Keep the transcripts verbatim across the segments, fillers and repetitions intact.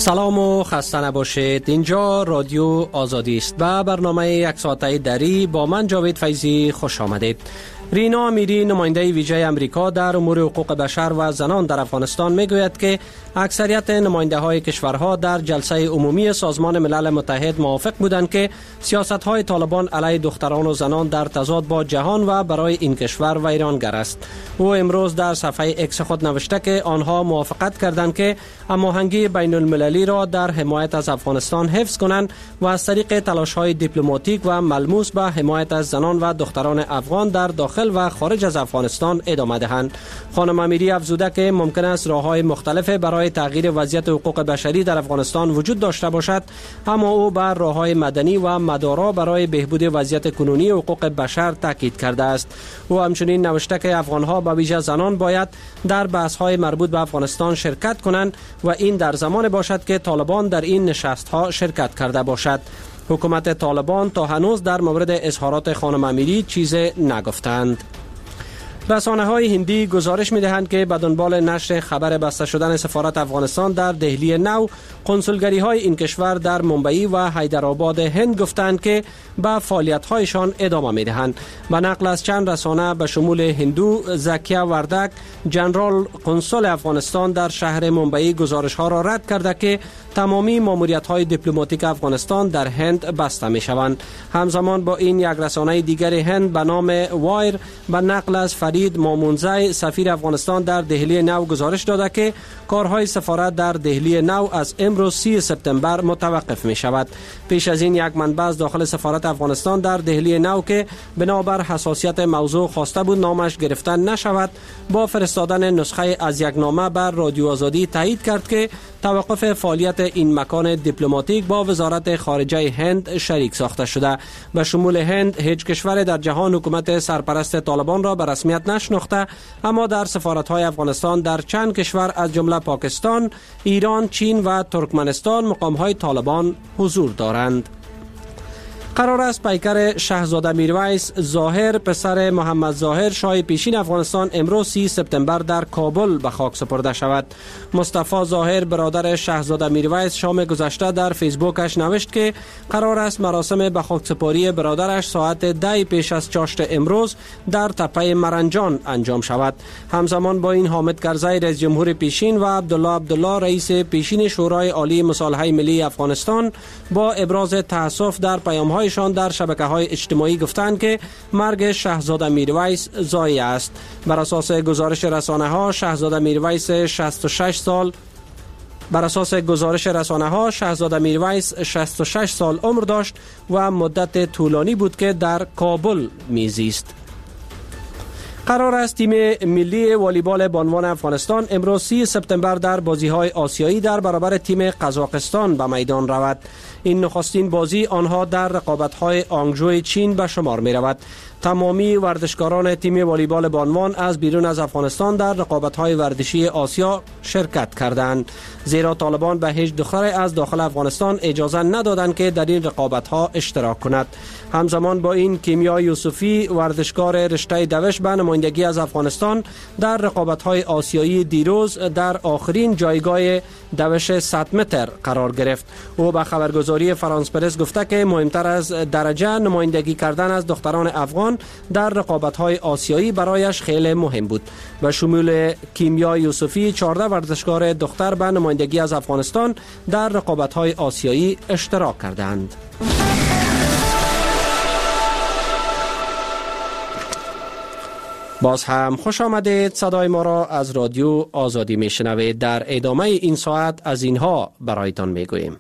سلام و خسته نباشید. اینجا رادیو آزادی است و برنامه یک ساعته دری با من جاوید فیضی خوش آمدید. رینا امیری نماینده ویژه امریکا در امور حقوق بشر و زنان در افغانستان میگوید که اکثریت نماینده های کشورها در جلسه عمومی سازمان ملل متحد موافق بودند که سیاست های طالبان علیه دختران و زنان در تضاد با جهان و برای این کشور ویرانگر است. او امروز در صفحه اکس خود نوشته که آنها موافقت کردند که هماهنگی بین المللی را در حمایت از افغانستان حفظ کنند و از طریق تلاش های دیپلماتیک و ملموس به حمایت از زنان و دختران افغان در داخل و خارج از افغانستان ادامه دهند. خانم امیری افزوده که ممکن است راه‌های مختلف برای تغییر وضعیت حقوق بشری در افغانستان وجود داشته باشد، اما او بر راه‌های مدنی و مدارا برای بهبود وضعیت کنونی حقوق بشر تاکید کرده است. او همچنین نوشته که افغان‌ها به ویژه زنان باید در بحث‌های مربوط به افغانستان شرکت کنند و این در زمان باشد که طالبان در این نشست‌ها شرکت کرده باشد. حکومت طالبان تا هنوز در مورد اظهارات خانم امیری چیزی نگفتند. رسانه های هندی گزارش می دهند که به دنبال نشر خبر بسته شدن سفارت افغانستان در دهلی نو، کنسولگری های این کشور در ممبئی و حیدرآباد هند گفتند که به فعالیت هایشان ادامه می دهند. به نقل از چند رسانه به شمول هندو، زکیا وردک، جنرال کنسول افغانستان در شهر ممبئی گزارش ها را رد کرده که تمامی ماموریت های دیپلماتیک افغانستان در هند بسته می شوند. همزمان با این یک رسانه دیگر هند به نام وایر به نقل از فرید مامونزی سفیر افغانستان در دهلی نو گزارش داده که کارهای سفارت در دهلی نو از امروز سی سپتامبر متوقف می شود. پیش از این یک منبع از داخل سفارت افغانستان در دهلی نو که بنابر حساسیت موضوع خواسته بود نامش گرفته نشود، با فرستادن نسخه از یک نامه بر رادیو آزادی تایید کرد که توقف فعالیت این مکان دیپلماتیک با وزارت خارجه هند شریک ساخته شده. به شمول هند هیچ کشور در جهان حکومت سرپرست طالبان را به رسمیت نشناخته، اما در سفارت‌های افغانستان در چند کشور از جمله پاکستان، ایران، چین و ترکمنستان مقام‌های طالبان حضور دارند. قرار است پیکر شهزاده میرویس ظاهر پسر محمد ظاهر شاه پیشین افغانستان امروز سی سپتامبر در کابل به خاک سپرده شود. مصطفی ظاهر برادر شهزاده میرویس شام گذشته در فیسبوکش نوشت که قرار است مراسم به خاک سپاری برادرش ساعت ده پیش از چاشت امروز در تپه مرنجان انجام شود. همزمان با این حامد کرزی رئیس جمهور پیشین و عبدالله عبدالله رئیس پیشین شورای عالی مصالحه ملی افغانستان با ابراز تأسف در پیام‌های شان در شبکه‌های اجتماعی گفتند که مرگ شهزاده میرویس ضایع است. بر اساس گزارش رسانه‌ها شهزاده میرویس شصت و شش سال بر اساس گزارش رسانه‌ها شهزاده میرویس شصت و شش سال عمر داشت و مدت طولانی بود که در کابل میزیست. قرار است تیم ملی والیبال بانوان افغانستان امروز سی سپتامبر در بازی‌های آسیایی در برابر تیم قزاقستان به میدان رود. این نخستین بازی آنها در رقابت‌های آنگژو چین به شمار می‌رود. تمامی ورزشکاران تیم والیبال بانوان از بیرون از افغانستان در رقابت‌های ورزشی آسیا شرکت کردند، زیرا طالبان به هیچ دختر از داخل افغانستان اجازه ندادند که در این رقابت‌ها اشتراک کند. همزمان با این کیمیا یوسفی ورزشکار رشته دوش به نمایندگی از افغانستان در رقابت‌های آسیایی دیروز در آخرین جایگاه دوش صد متر قرار گرفت. او به خبرگزاری فرانس پرس گفته که مهمتر از درجه نمایندگی کردن از دختران افغان در رقابت‌های آسیایی برایش خیلی مهم بود. به شمول کیمیا یوسفی چهارده ورزشکار دختر به نمایندگی از افغانستان در رقابت‌های آسیایی اشتراک کردند. باز هم خوش آمدید. صدای ما را از رادیو آزادی میشنوید. در ادامه این ساعت از اینها برایتان میگوییم.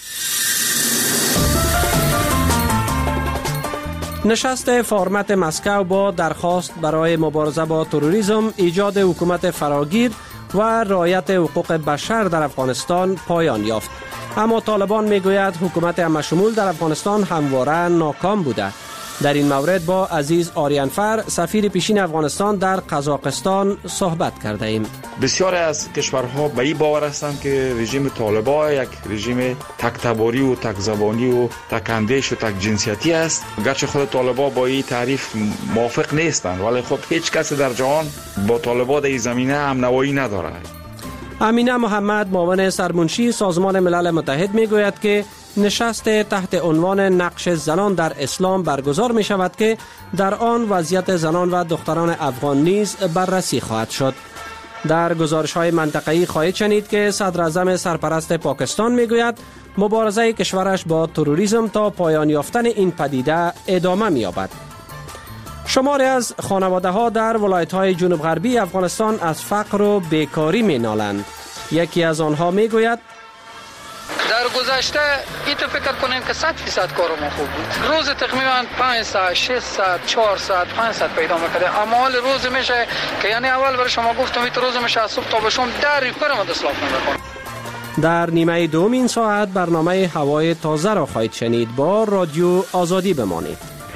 نشست فرمت مسکو با درخواست برای مبارزه با تروریسم، ایجاد حکومت فراگیر و رعایت حقوق بشر در افغانستان پایان یافت. اما طالبان میگوید حکومت همه‌شمول در افغانستان همواره ناکام بوده. در این مورد با عزیز آریانفر سفیر پیشین افغانستان در قزاقستان صحبت کرده ایم. بسیاری از کشورها به این باور هستند که رژیم طالبان یک رژیم تک تباری و تک زبانی و تک اندیش و تک جنسیتی است. گرچه خود طالبان با این تعریف موافق نیستند، ولی خب هیچ کس در جهان با طالبان در این زمینه هم نوایی ندارد. امینه محمد معاون سرمنشی سازمان ملل متحد می گوید که نشست تحت عنوان نقش زنان در اسلام برگزار می شود که در آن وضعیت زنان و دختران افغان نیز بررسی خواهد شد. در گزارش های منطقه‌ای خواهید شنید که صدر اعظم سرپرست پاکستان می گوید مبارزه کشورش با تروریسم تا پایان یافتن این پدیده ادامه می یابد. شماری از خانواده ها در ولایت های جنوب غربی افغانستان از فقر و بیکاری می نالند. یکی از آنها می گوید در گذشته این تو فکر کنیم که صد فیصد کارمون خوب بود. روز تقریبا پنج ساعت، شش ساعت، چهار ساعت، پنج ساعت پیدا میکنه. اما حال روز میشه که یعنی اول برای شما گفتم این روز میشه از صبح تا به شام در برم اصلاح نمیکنه. در نیمه دوم این ساعت برنامه هوای تازه را خواهید شنید. با رادیو آزادی بمانید.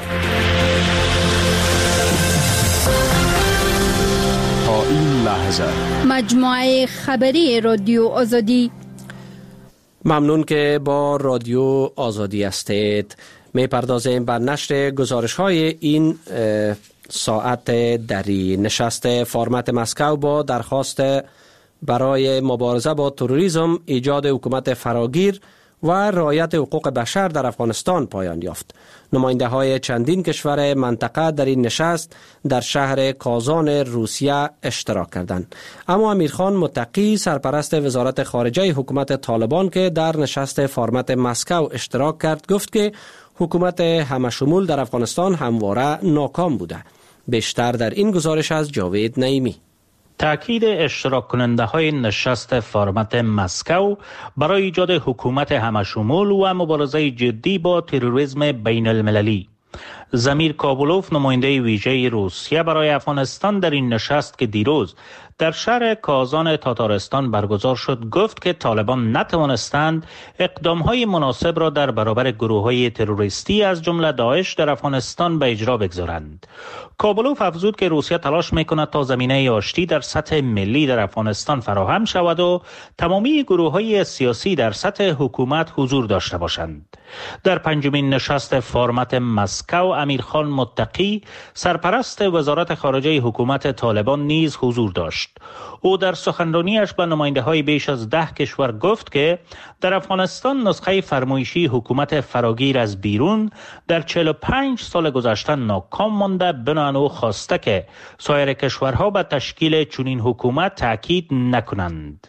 تا این لحظه مجموعه خبری رادیو آزادی. ممنون که با رادیو آزادی هستید. می پردازیم بر نشر گزارش های این ساعت دری. نشست فرمت مسکو با درخواست برای مبارزه با تروریسم، ایجاد حکومت فراگیر و رعایت حقوق بشر در افغانستان پایان یافت. نماینده های چندین کشور منطقه در این نشست در شهر کازان روسیه اشتراک کردند. اما امیرخان متقی سرپرست وزارت خارجه حکومت طالبان که در نشست فرمت مسکو اشتراک کرد گفت که حکومت همشمول در افغانستان همواره ناکام بوده. بیشتر در این گزارش از جاوید نعیمی. تأکید اشتراک کننده های نشست فرمت مسکو برای ایجاد حکومت همشمول و مبارزه جدی با تروریسم بین المللی. زمیر کابولوف نماینده ویژه روسیه برای افغانستان در این نشست که دیروز در شهر کازان تاتارستان برگزار شد گفت که طالبان نتوانستند اقدام‌های مناسب را در برابر گروه‌های تروریستی از جمله داعش در افغانستان به اجرا بگذارند. کابولوف افزود که روسیه تلاش می‌کند تا زمینه آشتی در سطح ملی در افغانستان فراهم شود و تمامی گروه‌های سیاسی در سطح حکومت حضور داشته باشند. در پنجمین نشست فرمت مسکو امیرخان متقی سرپرست وزارت خارجه حکومت طالبان نیز حضور داشت. او در سخنرانیش به نماینده‌های بیش از ده کشور گفت که در افغانستان نسخه فرمایشی حکومت فراگیر از بیرون در چهل و پنج سال گذشته ناکام مانده، بنابراین او خواسته که سایر کشورها به تشکیل چنین حکومت تاکید نکنند.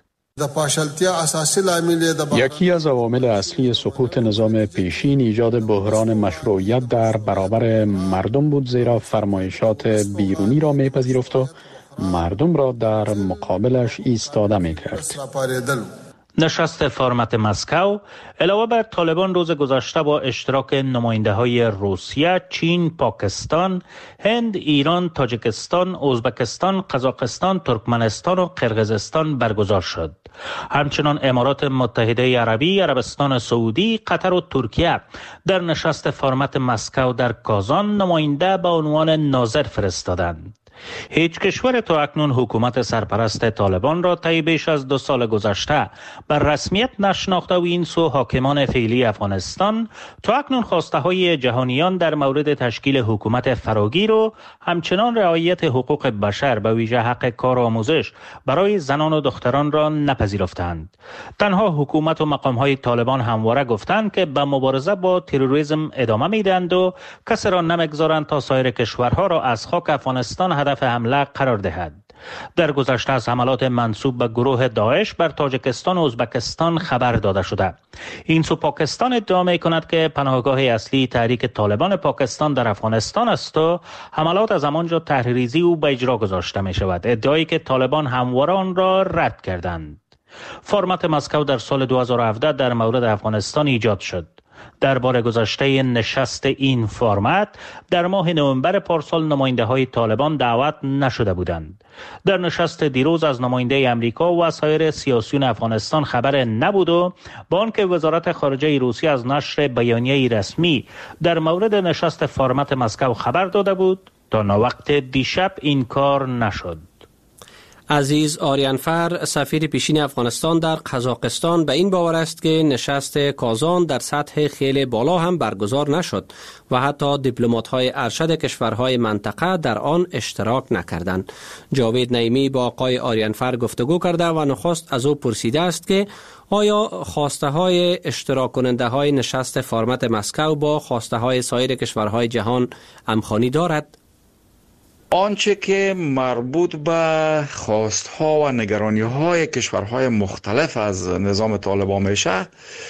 یکی از عوامل اصلی سقوط نظام پیشین ایجاد بحران مشروعیت در برابر مردم بود، زیرا فرمایشات بیرونی را میپذیرفت و مردم را در مقابلش ایستاده میکرد. نشست فرمت مسکو علاوه بر طالبان روز گذشته با اشتراک نماینده های روسیه، چین، پاکستان، هند، ایران، تاجیکستان، ازبکستان، قزاقستان، ترکمنستان و قرقیزستان برگزار شد. همچنان امارات متحده عربی، عربستان سعودی، قطر و ترکیه در نشست فرمت مسکو در کازان نماینده به عنوان ناظر فرستادند. هیچ کشور تا اکنون حکومت سرپرست طالبان را طی بیش از دو سال گذشته بر رسمیت نشناخته و این سو حاکمان فعلی افغانستان تا اکنون خواسته های جهانیان در مورد تشکیل حکومت فراگیر و همچنان رعایت حقوق بشر به ویژه حق کار و آموزش برای زنان و دختران را نپذیرفتند. تنها حکومت و مقام های طالبان همواره گفتند که به مبارزه با تروریسم ادامه میدهند و کسی را نمیگذارند تا سایر کشورها را از خاک افغانستان هدف حمله قرار دهد. در گذشته از حملات منسوب به گروه داعش بر تاجیکستان و ازبکستان خبر داده شده. این سو پاکستان ادعا می کند که پناهگاه اصلی تحریک طالبان پاکستان در افغانستان است و حملات از همانجا تحریریزی او به اجرا گذاشته می شود، ادعایی که طالبان همواره آن را رد کردند. فرمت مسکو در سال دو هزار و هفده در مورد افغانستان ایجاد شد. در بار گذشته نشست این فرمت در ماه نوامبر پارسال نماینده های طالبان دعوت نشده بودند. در نشست دیروز از نماینده امریکا و سایر سیاسیون افغانستان خبر نبود و با آنکه وزارت خارجه روسیه از نشر بیانیه رسمی در مورد نشست فرمت مسکو خبر داده بود، تا ناوقت دیشب این کار نشد. عزیز آریانفر سفیر پیشین افغانستان در قزاقستان به این باور است که نشست کازان در سطح خیلی بالا هم برگزار نشد و حتی دیپلمات‌های ارشد کشورهای منطقه در آن اشتراک نکردند. جاوید نعیمی با آقای آریانفر گفتگو کرده و نخست از او پرسیده است که آیا خواسته های اشتراک کننده های نشست فرمت مسکو با خواسته های سایر کشورهای جهان همخوانی دارد؟ آنچه که مربوط به خواستها و نگرانی‌های کشورهای مختلف از نظام طالبان میشه،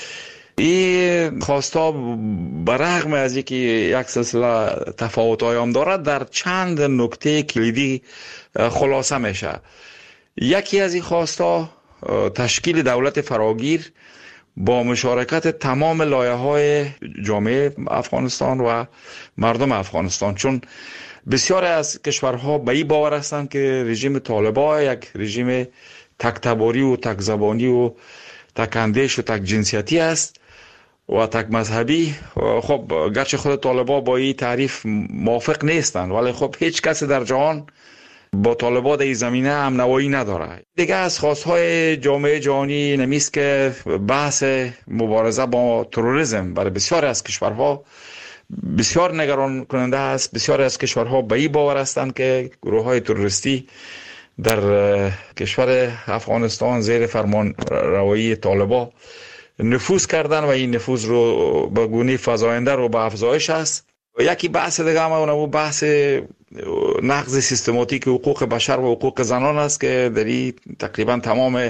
این خواستها برغم از اینکه یک سلسله تفاوت‌های هم دارد در چند نکته کلیدی خلاصه میشه. یکی از این خواستها تشکیل دولت فراگیر با مشارکت تمام لایه‌های جامعه افغانستان و مردم افغانستان، چون بسیار از کشورها به این باور هستند که رژیم طالبان یک رژیم تک‌تباری و تک زبانی و تک اندیش و تک جنسیتی است و تک مذهبی. خب گرچه خود طالبان با این تعریف موافق نیستند، ولی خب هیچ کسی در جهان با طالبان در این زمینه هم نوایی نداره. دیگه از خواستهای جامعه جهانی نمیست که بحث مبارزه با تروریسم برای بسیار از کشورها بسیار نگران کننده است. بسیار از کشورها به این باور هستند که گروه‌های تروریستی در کشور افغانستان زیر فرمان روایی طالبان نفوذ کردن و این نفوذ رو به گونه فزاینده رو به افزایش است. یکی بحث دیگه هم اون بحث نقض سیستماتیک حقوق بشر و حقوق زنان است که در این تقریبا تمام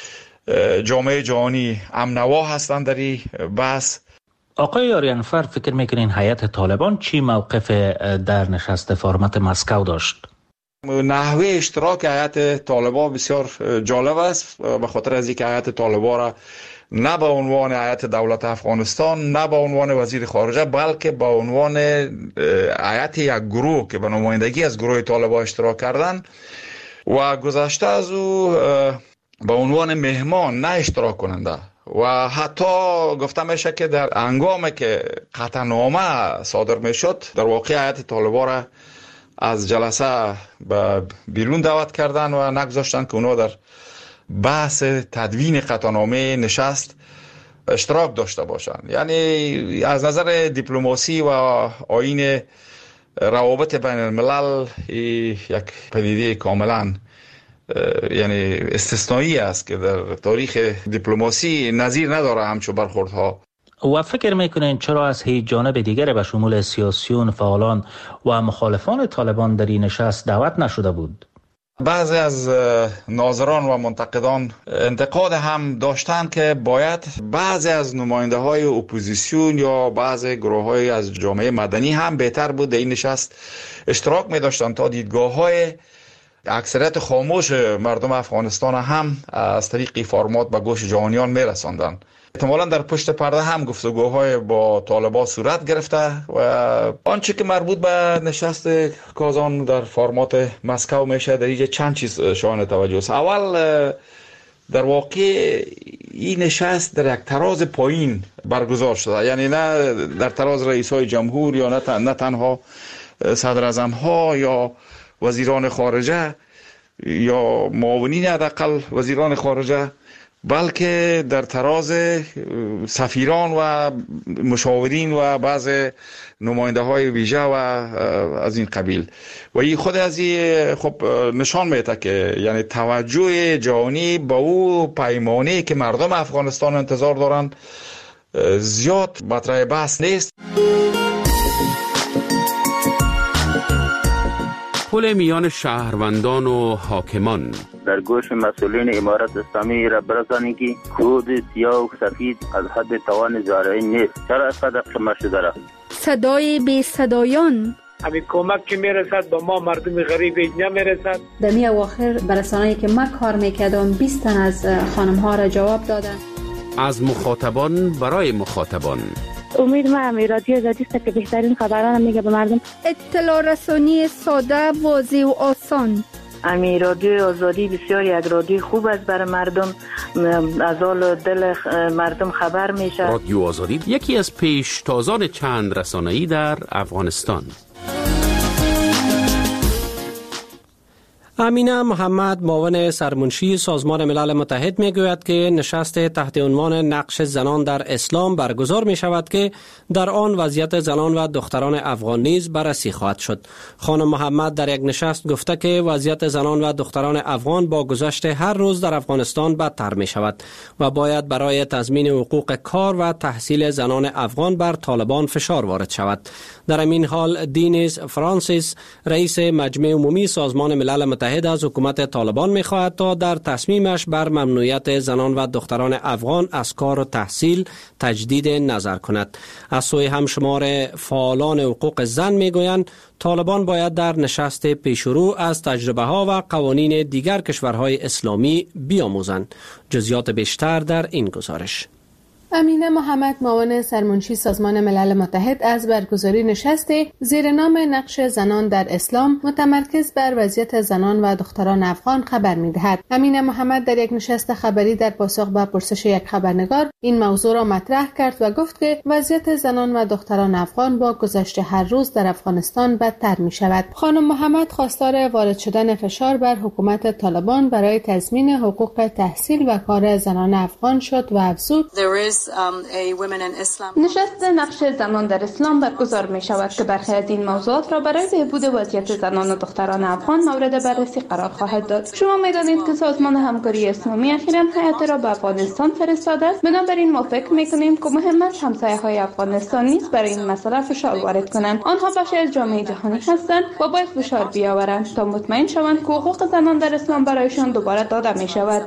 جامعه جهانی امنوا هستند در این بحث. آقای آریانفر، فکر میکنین هیئت طالبان چی موقف در نشست فرمت مسکو داشت؟ نحوه اشتراک هیئت طالبان بسیار جالب است، به خاطر از اینکه هیئت طالبان را نه به عنوان هیئت دولت افغانستان نه به عنوان وزیر خارجه بلکه به عنوان هیئت یک گروه که به نمایندگی از گروه طالبان اشتراک کردن و گذشته از او به عنوان مهمان نه اشتراک کننده و حتی گفته میشه که در هنگامی که قطعنامه صادر میشد در واقع هیئت طالبان را از جلسه به بیرون دعوت کردن و نگذاشتن که اونا در بحث تدوین قطعنامه نشست اشتراک داشته باشند. یعنی از نظر دیپلماسی و آیین روابط بین الملل یک پدیده کاملا یعنی استثنایی است که در تاریخ دیپلماسی نظیر نداره همچون برخوردها. و فکر میکنین چرا از هیچ جانب دیگر به شمول سیاسیون، فعالان و مخالفان طالبان در این نشست دعوت نشده بود؟ بعضی از ناظران و منتقدان انتقاد هم داشتند که باید بعضی از نماینده های اپوزیسیون یا بعضی گروه های از جامعه مدنی هم بهتر بود در این نشست اشتراک می داشتند تا دیدگاه های اکثریت خاموش مردم افغانستان هم از طریق فرمات به گوش جهانیان می رساندن. احتمالا در پشت پرده هم گفتگوهای با طالبان صورت گرفته و آنچه که مربوط به نشست کازان در فرمات مسکو میشه در اینجا چند چیز شایان توجه است. اول در واقع این نشست در یک تراز پایین برگزار شده، یعنی نه در تراز رئیسای جمهور یا نه, تن، نه تنها صدر اعظم ها یا وزیران خارجه یا معاونین حداقل وزیران خارجه، بلکه در تراز سفیران و مشاورین و بعض نماینده های ویژه و از این قبیل. و این خود از این خب نشان میده که یعنی توجه جهانی با او پیمانی که مردم افغانستان انتظار دارند زیاد مطرح بحث نیست. پل میان شهروندان و حاکمان در گوش مسئولین امارت اسلامی را برسانید که کود سیاه و سفید از حد توان زارعی نیست. چرا اینقدر قیمت شده را؟ صدای بی صدایان همین کمک که میرسد با ما مردم غریب اینجا میرسد. در می اواخر برسانه‌ای که ما کار میکردم بیست تن از خانم ها را جواب دادن. از مخاطبان برای مخاطبان. امید ما هم رادیو آزادی است که بهترین خبران میگه به مردم. اطلاع رسانی ساده، واضح و آسان. امی رادیو آزادی بسیار یک رادیو خوب است برای مردم، از حال دل مردم خبر میشه. رادیو آزادی یکی از پیشتازان چند رسانه‌ای در افغانستان. امینه محمد معاون سرمنشی سازمان ملل متحد میگوید که نشست تحت عنوان نقش زنان در اسلام برگزار می شود که در آن وضعیت زنان و دختران افغان نیز بررسی خواهد شد. خانم محمد در یک نشست گفته که وضعیت زنان و دختران افغان با گذشت هر روز در افغانستان بدتر می شود و باید برای تضمین حقوق کار و تحصیل زنان افغان بر طالبان فشار وارد شود. در این حال دینیس فرانسیس رئیس مجمع عمومی سازمان ملل متحد از حکومت طالبان می‌خواهد تا در تصمیمش بر ممنوعیت زنان و دختران افغان از کار و تحصیل تجدید نظر کند. از سوی همشمار فعالان حقوق زن میگویند طالبان باید در نشست پیشرو از تجربه ها و قوانین دیگر کشورهای اسلامی بیاموزند. جزئیات بیشتر در این گزارش. امینه محمد معاون سرمنشی سازمان ملل متحد از برگزاری نشست زیر نام نقش زنان در اسلام متمرکز بر وضعیت زنان و دختران افغان خبر می‌دهد. امینه محمد در یک نشست خبری در پاسخ به پرسش یک خبرنگار این موضوع را مطرح کرد و گفت که وضعیت زنان و دختران افغان با گذشت هر روز در افغانستان بدتر می‌شود. خانم محمد خواستار وارد شدن فشار بر حکومت طالبان برای تضمین حقوق تحصیل و کار زنان افغان شد و افزود نشست نقش زنان در اسلام برگزار می شود که برخی از این موضوعات را برای بهبود وضعیت زنان و دختران افغان مورد بررسی قرار خواهد داد. شما می دانید که سازمان همکاری اسلامی اخیراً هیئت را به افغانستان فرستاده است. بنابراین ما فکر می کنیم که مهم است همسایه های افغانستان نیز برای این مسئله فشار وارد کنند. آنها بخشی از جامعه جهانی هستند و باید فشار بیاورند تا مطمئن شوند که حقوق زنان در اسلام برایشان دوباره داده می شود.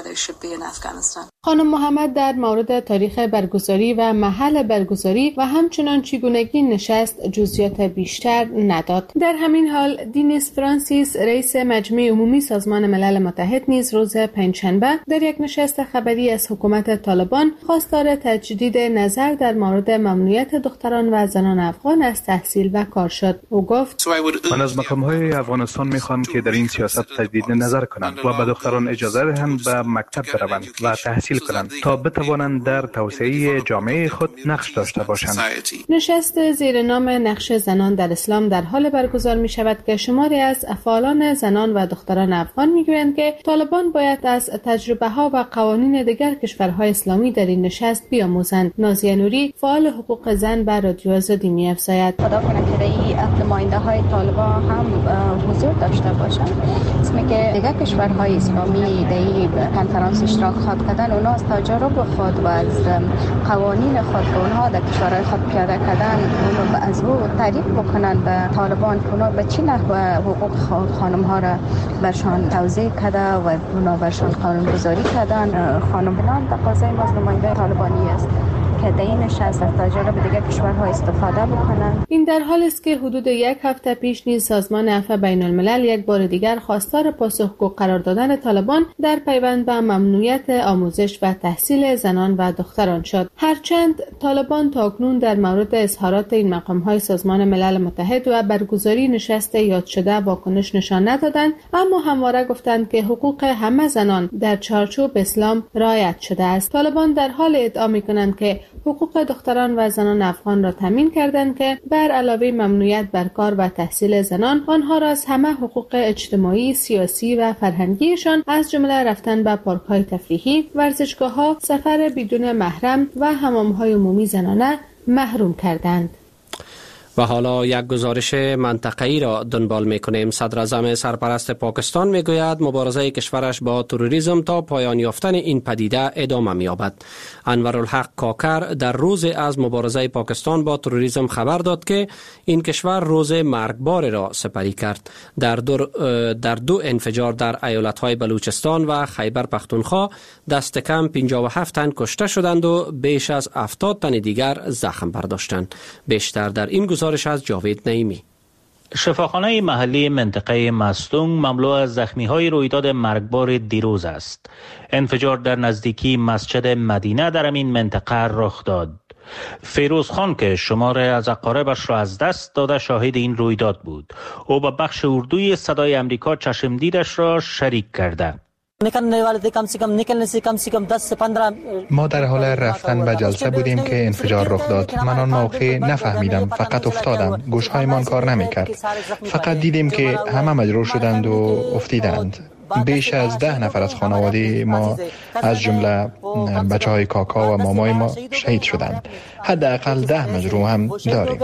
خانم محمد در مورد تاریخ برگزاری و محل برگزاری و همچنان چگونگی نشست جزئیات بیشتر نداد. در همین حال دینیس فرانسیس رئیس مجمع عمومی سازمان ملل متحد نیز روز پنجشنبه در یک نشست خبری از حکومت طالبان خواستار تجدید نظر در مورد ممنوعیت دختران و زنان افغان از تحصیل و کار شد. او گفت من از مقام‌های افغانستان می‌خوام که در این سیاست تجدید نظر کنند و به دختران اجازه دهند به مکتب بروند و تحصیل کنند تا بتوانند در توسعه جامعه خود نقش داشته باشند. نشست زیر نام نقش زنان در اسلام در حال برگزار می شود که شماری از فعالان زنان و دختران افغان می گویند که طالبان باید از تجربه ها و قوانین دیگر کشورهای اسلامی در این نشست بیاموزند. نازیه نوری فعال حقوق زن بر رادیو آزادی می افزاید. خدا کنه که در این نماینده های طالبان هم حضور داشته باشند. اسمی که دیگر کشورهای اسلامی در این کنفرانس اشتراک خواهد کردن، اونا از تجربه خود و از قوانین خود که اونها در کشورهای خود پیاده کردن اونو از او تعریف بکنن به طالبان که اونا به چی نحو حقوق خانم ها را برشان توضیح کرده و اونا برشان قانونگذاری کردن. خانم بلان تقاضای ما از نماینده طالبانی است که در این نشست از تجربه دیگر کشورها استفاده بکنند. این در حالی است که حدود یک هفته پیش نیز سازمان عفو بین الملل یک بار دیگر خواستار پاسخگو قرار دادن طالبان در پیوند به ممنوعیت آموزش و تحصیل زنان و دختران شد. هرچند طالبان تاکنون در مورد اظهارات این مقام‌های سازمان ملل متحد و برگزاری نشست یاد شده واکنش نشان ندادند، اما همواره گفتند که حقوق همه زنان در چارچوب اسلام رعایت شده است. طالبان در حال ادعا می‌کنند که حقوق دختران و زنان افغان را تامین کردند که بر علاوه ممنوعیت بر کار و تحصیل زنان، آنها را از همه حقوق اجتماعی، سیاسی و فرهنگیشان از جمله رفتن به پارک‌های تفریحی، ورزشگاه‌ها، سفر بدون محرم و حمام‌های عمومی زنانه محروم کردند. و حالا یک گزارش منطقه‌ای را دنبال می‌کنیم. صدر اعظم سرپرست پاکستان می‌گوید مبارزه کشورش با تروریسم تا پایان یافتن این پدیده ادامه می‌یابد. انورالحق کاکر در روز از مبارزه پاکستان با تروریسم خبر داد که این کشور روز مرگبار را سپری کرد. در دو در دو انفجار در ایالت‌های بلوچستان و خیبر پختونخوا دست کم پنجاه و هفت تن کشته شدند و بیش از هفتاد تن دیگر زخم برداشتند. بیشتر در این گزارش از جاوید نعیمی. شفاخانه محلی منطقه مستونگ مملو از زخمی‌های رویداد مرگبار دیروز است. انفجار در نزدیکی مسجد مدینه در این منطقه رخ داد. فیروز خان که شمار از اقاربش را از دست داده شاهد این رویداد بود. او با بخش اردوی صدای امریکا چشم دیدش را شریک کرده. ما در حال رفتن به جلسه بودیم که انفجار رخ داد. من آن موقع نفهمیدم، فقط افتادم. گوشهایمان کار نمیکرد. فقط دیدیم که همه مجروح شدند و افتیدند. بیش از ده نفر از خانواده ما از جمله بچه های کاکا و مامای ما شهید شدند. حداقل ده مجروح هم داریم.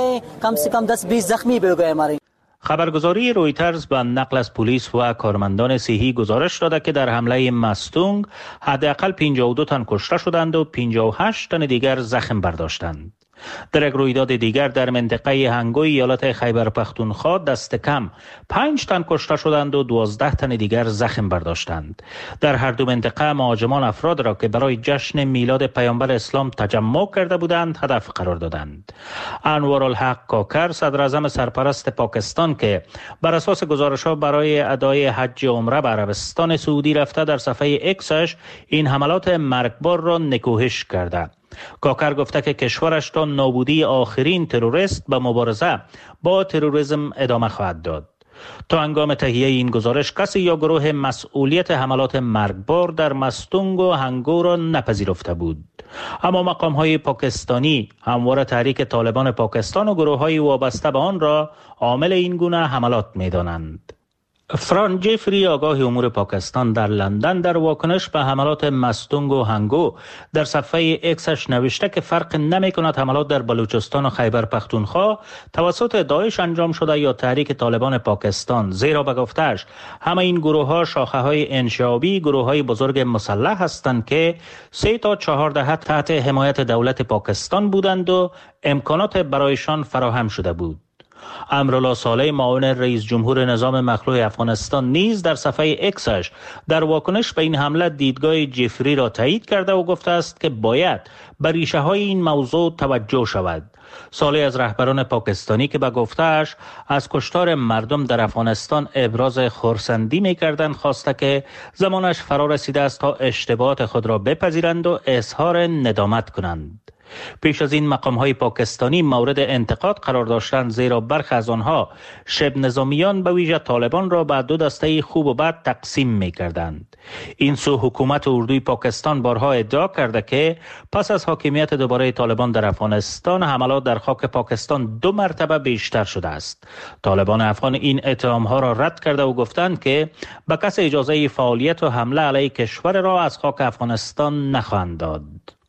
خبرگزاری رویترز به نقل از پلیس و کارمندان صحی گزارش داده که در حمله مستونگ حداقل پنجاه و دو تن کشته شدند و پنجاه و هشت تن دیگر زخم برداشتند. در یک رویداد دیگر در منطقه هنگوی ایالت خیبر پختونخوا دست کم پنج تن کشته شدند و دوازده تن دیگر زخم برداشتند. در هر دو منطقه مهاجمان افراد را که برای جشن میلاد پیامبر اسلام تجمع کرده بودند هدف قرار دادند. انوارالحق کاکر، صدر اعظم سرپرست پاکستان که بر اساس گزارش‌ها برای ادای حج عمره به عربستان سعودی رفته، در صفحه اکسش این حملات مرگبار را نکوهش کرده. کاکر گفته که کشورش تا نابودی آخرین تروریست به مبارزه با تروریسم ادامه خواهد داد. تا هنگام تهیه این گزارش کسی یا گروه مسئولیت حملات مرگبار در مستونگ و هنگو را نپذیرفته بود. اما مقام‌های پاکستانی همواره تحریک طالبان پاکستان و گروه‌های وابسته به آن را عامل این گونه حملات می‌دانند. فران جفری، آگاه امور پاکستان در لندن، در واکنش به حملات مستونگ و هنگو در صفحه اکسش نوشته که فرق نمی کند حملات در بلوچستان و خیبر پختونخوا توسط داعش انجام شده یا تحریک طالبان پاکستان، زیرا به گفته‌اش همه این گروه ها شاخه های انشعابی گروه های بزرگ مسلح هستند که سه تا چهار دهه تحت حمایت دولت پاکستان بودند و امکانات برایشان فراهم شده بود. امرالله صالح، معاون رئیس جمهور نظام مخلوع افغانستان، نیز در صفحه اکسش در واکنش به این حمله دیدگاه جفری را تایید کرده و گفته است که باید به ریشه های این موضوع توجه شود. صالح از رهبران پاکستانی که به گفته‌اش از کشتار مردم در افغانستان ابراز خرسندی می‌کردند خواسته که زمانش فرا رسیده است تا اشتباهات خود را بپذیرند و اظهار ندامت کنند. پیش از این مقام‌های پاکستانی مورد انتقاد قرار داشتند، زیرا برخی از آنها شبه نظامیان به ویژه طالبان را به دو دسته خوب و بد تقسیم می‌کردند. این سو حکومت اردوی پاکستان بارها ادعا کرده که پس از حاکمیت دوباره طالبان در افغانستان حملات در خاک پاکستان دو مرتبه بیشتر شده است. طالبان افغان این اتهام‌ها را رد کرده و گفتند که به کسی اجازه فعالیت و حمله علیه کشور را از خاک افغانستان نخواهند داد.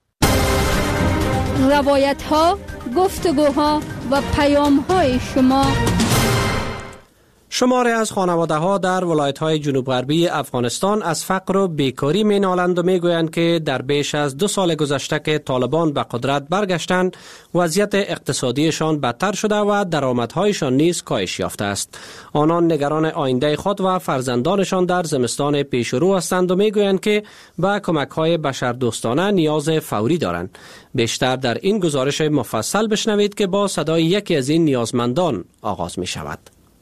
روایت ها، گفتگوها و پیام های شما. شماری از خانواده ها در ولایت های جنوب غربی افغانستان از فقر و بیکاری می نالند و می گویند که در بیش از دو سال گذشته که طالبان به قدرت برگشتند وضعیت اقتصادیشان بدتر شده و درآمدهایشان نیز کاهش یافته است. آنان نگران آینده خود و فرزندانشان در زمستان پیش رو هستند و می گویند که به کمک های بشردوستانه نیاز فوری دارند. بیشتر در این گزارش مفصل بشنوید که با صدای یکی از این نیازمندان آغاز می شود.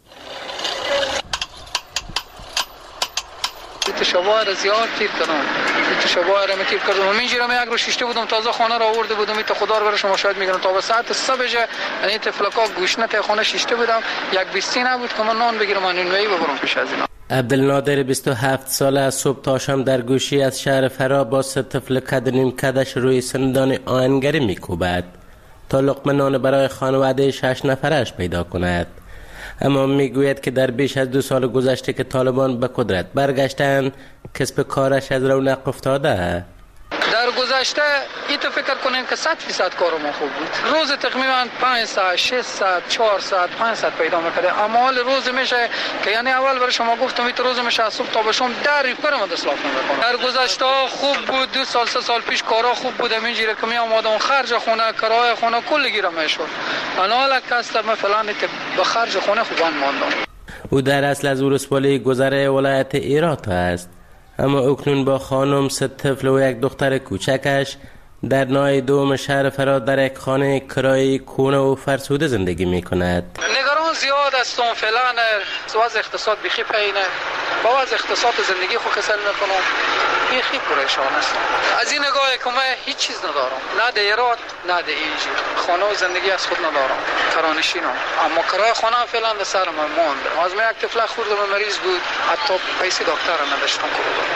تشابه را زیاد تیر کردم، تشابه را می تیر کردم. من جیرم یک رو شیشته بودم، تازه خانه را آورده بودم. این خدا رو برای شما شاید میگم تا به ساعت صبح یعنی تفلکا گوشنه تا خانه شیشته بودم، یک بیستی نبود که من نان بگیرم من نونوایی ببرم پیش از اینا. عبدالنادر بیست و هفت ساله از صبح تا شام در گوشی از شهر فرا با سه طفل قد نیم قدش روی سندان آهنگری میکوبد تا لقمه نان برای خانواده شش نفرش پیدا کند. اما میگوید که در بیش از دو سال گذشته که طالبان به قدرت برگشتند کسب کارش از رونق افتاده. در گذشته این تو فکر کنیم که صد فیصد کار ما خوب بود. روز تقریبا پنج ساعت، شش ساعت، چهار ساعت، پنج ساعت پیدا میکرده. اما حال روز میشه که یعنی اول برای شما گفتم این روز میشه از صبح تا به شام در ریپر ما دستلاف نمیکنه. در گذشته خوب بود، دو سال سه سال پیش کارا خوب بود. اینجوری که می اومدم خرج خونه، کرایه خونه کل گیرم میشد. انا حالا کاستم مثلا به خرج خونه خوبان ماندم. او در اصل از ولسوالی گذر ولایت هرات است، اما اکنون با خانم، سه طفل و یک دختر کوچکش در نای دوم شهر فرا در یک خانه کرایه کونه و فرسوده زندگی می کند. نگران زیاد هستم فعلا، وضع اقتصاد بیخی پایینه، با وضع اقتصاد زندگی خود کسل میکنم، بیخی پریشان هستم. از این نگاه که من هیچ چیز ندارم، نه دیرات نه دیجی، خانه و زندگی از خود ندارم، کرانشینم، اما کرایه خانه فعلا در سر من ماند. از من یک طفل خورده مریض بود، حتی پیسه دکتر نداشتم.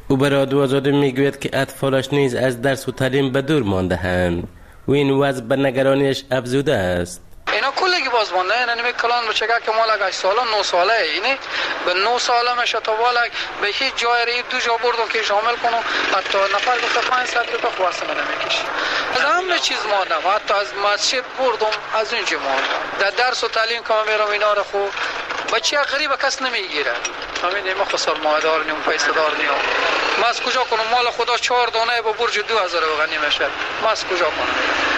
او به رادیو آزادی میگوید که اطفالش نیز از درس و تعلیم به دور مانده‌اند و این وضع به نگرانیش افزوده است. اینا کلگی باز مونده، اینا نمی کلان بچه که مال اگه سالا نو ساله اینه به نو ساله میشه تا بالا به هیچ جای ری دو جا بردم که شامل کنم حتی نفر گفته پنج ساعت رو بخواسته من نمیکشی از همه چیز ماندم، حتی از مسجد بردم از اونجا ماندم. در درس و تعلیم که میرم اینا رو خوب بچه غریب کس نمیگیره. همین ما خسار مایدار نیم پیسه دار نیم ما از کجا کنم مال خدا چهار دانه با برج دو هزار غنی میشه ما از کجا کنم.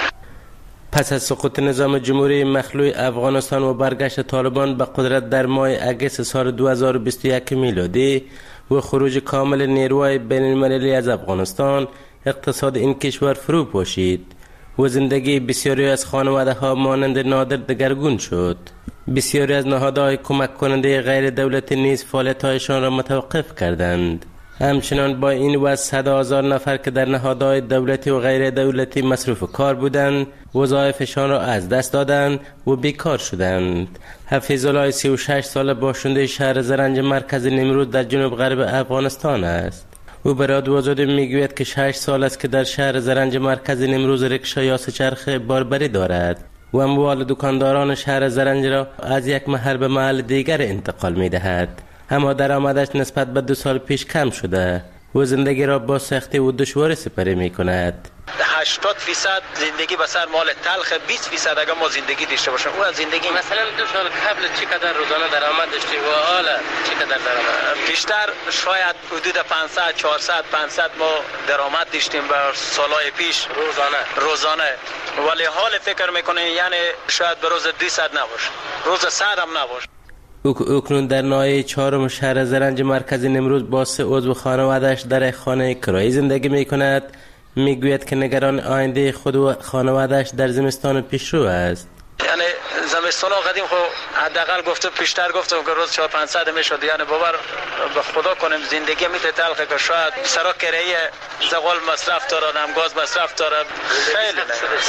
پس از سقوط نظام جمهوری مخلوع افغانستان و برگشت طالبان به قدرت در ماه اگست سال دو هزار و بیست و یک میلادی و خروج کامل نیروهای بین المللی از افغانستان، اقتصاد این کشور فرو پاشید و زندگی بسیاری از خانواده ها مانند نادر دگرگون شد. بسیاری از نهادهای کمک کننده غیر دولتی نیز فعالیت‌هایشان را متوقف کردند. همچنان با این وضع صد هزار نفر که در نهادهای دولتی و غیر دولتی مصروف کار بودند وظایفشان را از دست دادند و بیکار شدند. حفیظ الله سی و شش ساله باشنده شهر زرنج مرکز نیمروز در جنوب غرب افغانستان است. او به رادیو آزادی میگوید که شش سال است که در شهر زرنج مرکز نیمروز رکشا یا سه‌چرخه باربری دارد و اموال دکانداران شهر زرنج را از یک محل به محل دیگر انتقال میدهد. اما درآمدش نسبت به دو سال پیش کم شده و زندگی را با سختی و دشواری سپری می کند. هشتاد فیصد زندگی به سر مال تلخ، بیست فیصد اگر ما زندگی داشته باشیم اون زندگی. مثلا دو سال قبل چقدر روزانه درآمد داشتی و حالا چقدر درآمد؟ بیشتر شاید حدود پانصد چهارصد پانصد ما درآمد داشتیم به سالهای پیش روزانه روزانه ولی حال فکر میکنه یعنی شاید به روز دویست نباشه، روز صد هم نباشه. اکنون در ناحیه چهارم شهر زرنج مرکز نیمروز با سه عضو خانواده‌اش در خانه کرایی زندگی می کند. میگوید که نگران آینده خود و خانواده‌اش در زمستان پیشرو است. یعنی زمستان قدیم خو حداقل گفته پیشتر گفتم که روز چهار پانصد میشد، یعنی باور به خدا کنیم زندگی میته تلخه که شاید سرا کرایه زغال مصرف داره، هم گاز مصرف داره، خیلی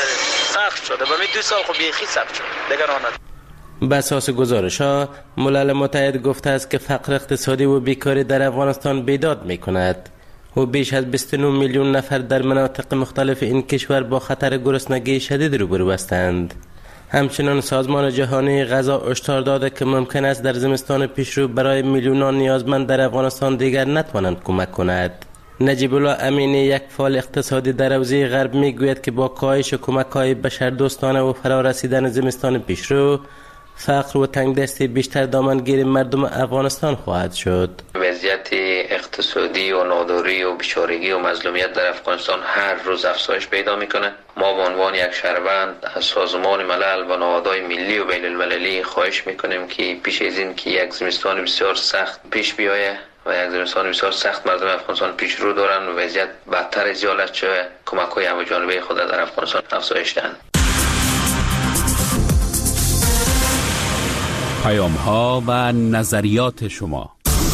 سخت شده. به می دو سال خو بیخی سخت شد نگران. به اساس گزارش ها ملل متحد گفته است که فقر اقتصادی و بیکاری در افغانستان بیداد می کند و بیش از بیست و نه میلیون نفر در مناطق مختلف این کشور با خطر گرسنگی شدید روبرو هستند. همچنان سازمان جهانی غذا هشدار داده که ممکن است در زمستان پیشرو برای میلیونان نیازمند در افغانستان دیگر نتوانند کمک کند. نجیب الله امینی، یک فعال اقتصادی در حوزه غرب، میگوید که با کاهش کمک‌های بشردوستانه و فرارسیدن زمستان پیشرو، فقر و تنگدستی بیشتر دامنگیر مردم افغانستان خواهد شد. وضعیت اقتصادی و ناداری و بیچارگی و مظلومیت در افغانستان هر روز افزایش پیدا میکنه. ما به عنوان یک شهروند از سازمان ملل و نهادهای ملی و بین المللی خواهش میکنیم که پیش از این که یک زمستان بسیار سخت پیش بیایه و یک زمستان بسیار سخت مردم افغانستان پیش رو دارن و وضعیت بدتر از حالت شده، کمک‌های همه‌جانبه خود در افغانستان افزایش دهند. پیام ها و نظریات شما.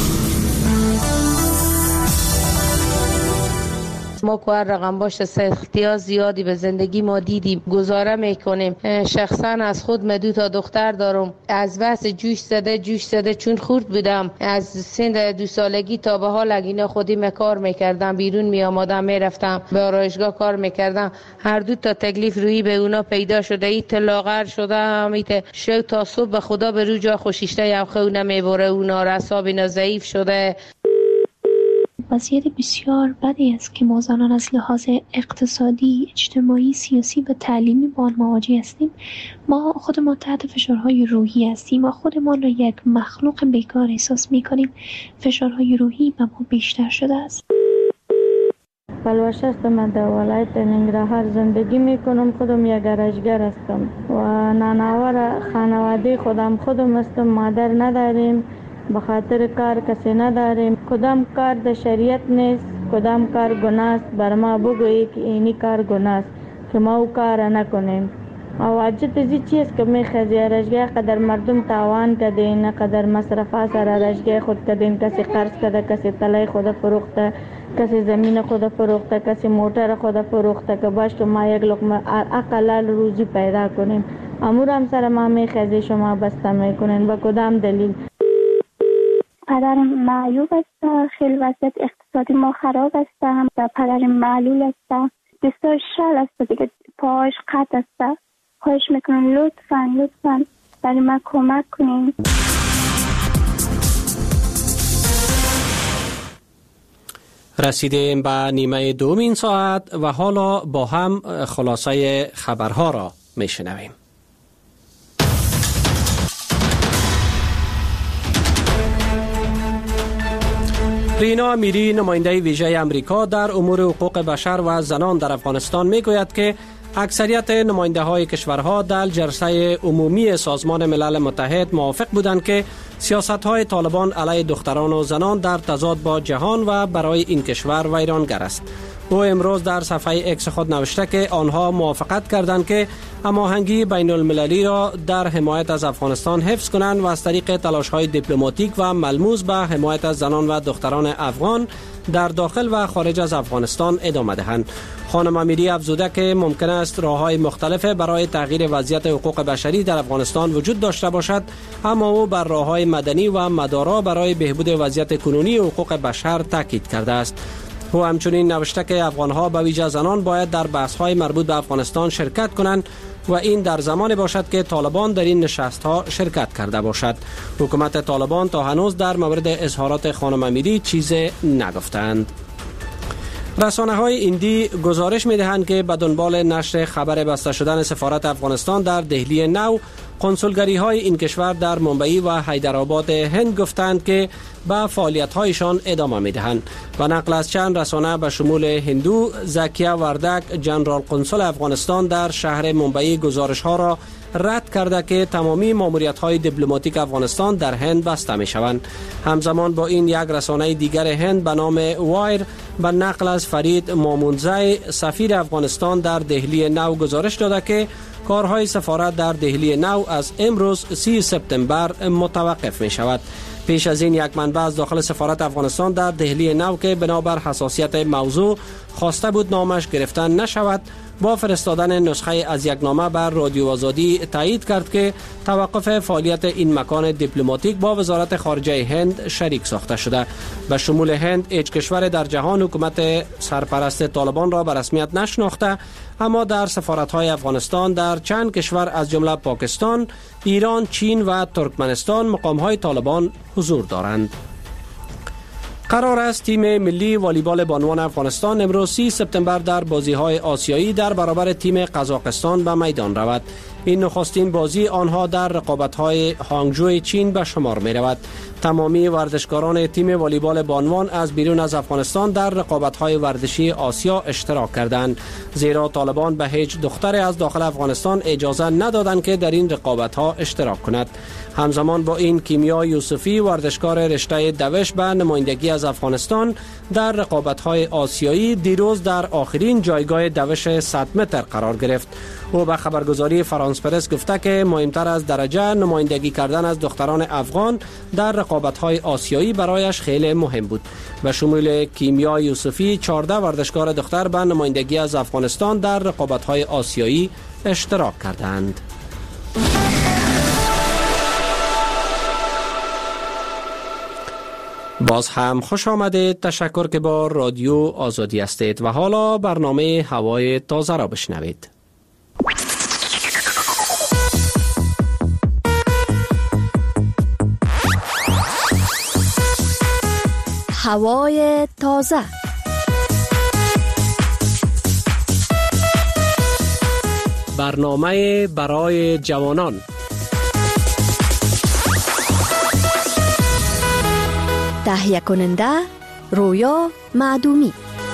ما که هر رقم باشه سختی ها زیادی به زندگی ما دیدیم، گزاره میکنیم. شخصا از خود من دو تا دختر دارم، از بس جوش زده جوش زده چون خورد بودم از سن دو سالگی تا به حال اینا خودی کار میکردم، بیرون می آمدم میرفتم به آرایشگاه کار میکردم. هر دو تا تکلیف روی به اونا پیدا شده، ایت لاغر شده، همیت شو تا صبح به خدا به رو جا خوشیشته یا خو نمیبره، اونا رساب اینا ضعیف شده. وضعیت بسیار بدی است که ما زنان از لحاظ اقتصادی، اجتماعی، سیاسی و تعلیمی با آن مواجه هستیم. ما خودمان تحت فشارهای روحی هستیم. ما خودمان را یک مخلوق بیکار احساس می‌کنیم. فشارهای روحی به ما بیشتر شده است. پلوشست من در ولایت ننگرهار زندگی میکنم. خودم یک گرجگر هستم و نانآور خانواده خودم خودم هستم. مادر نداریم، به خاطر کار کسی نداریم. کدام کار در شریعت نیست، کدام کار گناه است. بر ما بگویی که اینی کار گناه است که ما او کار نکنیم. او عجت ازی چیز که میخوزی رشگاه قدر مردم تاوان کدین، قدر مصرفه سر رشگاه خود کدین. کسی قرض کده، کسی طلای خود فروخته، کسی زمین خود فروخته، کسی موتر خود فروخته که باش که ما یک لقمه اقلال روزی پیدا کنیم. امور هم سر ما میخوزی شما بسته میکنین. با کدام دلیل؟ پدرم معیوب است، خیلی وضعیت اقتصادی ما خراب است و پدرم معلول است، دستاش شل است دیگه، پاهاش قطع است. خواهش میکنم لطفاً لطفاً برای من کمک کنین. رسیدیم به نیمه دومین ساعت و حالا با هم خلاصه خبرها را میشنویم. رینا میری، نماینده ویژه امریکا در امور حقوق بشر و زنان در افغانستان میگوید که اکثریت نماینده های کشورها در جلسه عمومی سازمان ملل متحد موافق بودند که سیاست های طالبان علیه دختران و زنان در تضاد با جهان و برای این کشور ویرانگر است. او امروز در صفحه اکس خود نوشته که آنها موافقت کردند که هماهنگی بین المللی را در حمایت از افغانستان حفظ کنند و از طریق تلاش های دیپلماتیک و ملموس به حمایت از زنان و دختران افغان در داخل و خارج از افغانستان ادامه دهند. خانم امیری افزوده که ممکن است راه‌های مختلف برای تغییر وضعیت حقوق بشری در افغانستان وجود داشته باشد، اما او بر راه‌های مدنی و مدارا برای بهبود وضعیت کنونی حقوق بشر تاکید کرده است. او همچنین نوشته که افغان‌ها به ویژه زنان باید در بحث‌های مربوط به افغانستان شرکت کنند و این در زمان باشد که طالبان در این نشست‌ها شرکت کرده باشد. حکومت طالبان تا هنوز در مورد اظهارات خانم امیری چیزی نگفتند. رسانه‌های هندی گزارش می‌دهند که به دنبال نشر خبر بسته شدن سفارت افغانستان در دهلی نو، کنسولگری‌های این کشور در ممبئی و حیدرآباد هند گفتند که به فعالیت‌هایشان ادامه می‌دهند و نقل از چند رسانه به شمول هندو، زکیه وردک، جنرال قنسل افغانستان در شهر ممبئی گزارش‌ها را رد کرده که تمامی ماموریت‌های دیپلماتیک افغانستان در هند بسته می‌شوند. همزمان با این یک رسانه دیگر هند به نام وایر به نقل از فرید مامونزی سفیر افغانستان در دهلی نو گزارش داده که کارهای سفارت در دهلی نو از امروز سی سپتامبر متوقف می شود. پیش از این یک منبع از داخل سفارت افغانستان در دهلی نو که بنابر حساسیت موضوع خواسته بود نامش گرفتن نشود، با فرستادن نسخه از یک نامه بر رادیو آزادی تایید کرد که توقف فعالیت این مکان دیپلماتیک با وزارت خارجه هند شریک ساخته شده. به شمول هند هیچ کشور در جهان حکومت سرپرست طالبان را به رسمیت نشناخته، اما در سفارت‌های افغانستان در چند کشور از جمله پاکستان، ایران، چین و ترکمنستان مقام‌های طالبان حضور دارند. قرار است تیم ملی والیبال بانوان افغانستان امروز سی سپتامبر در بازی‌های آسیایی در برابر تیم قزاقستان به میدان رود. این نخستین بازی آنها در رقابت‌های هانگجو چین به شمار می‌رود. تمامی ورزشکاران تیم والیبال بانوان از بیرون از افغانستان در رقابت‌های ورزشی آسیا اشتراک کردند، زیرا طالبان به هیچ دختری از داخل افغانستان اجازه ندادند که در این رقابت‌ها اشتراک کند. همزمان با این کیمیا یوسفی ورزشکار رشته دوش به نمایندگی از افغانستان در رقابت‌های آسیایی دیروز در آخرین جایگاه دوش صد متر قرار گرفت. او به خبرگزاری فرانس پرس گفته که مهمتر از درجه نمایندگی کردن از دختران افغان در رقابت‌های آسیایی برایش خیلی مهم بود. به شمول کیمیا یوسفی چهارده ورزشکار دختر به نمایندگی از افغانستان در رقابت‌های آسیایی اشتراک کردند. باز هم خوش آمدید. تشکر که با رادیو آزادی هستید و حالا برنامه هوای تازه را بشنوید. هوای تازه. برنامه برای جوانان. تهیه کننده رویا معدومی.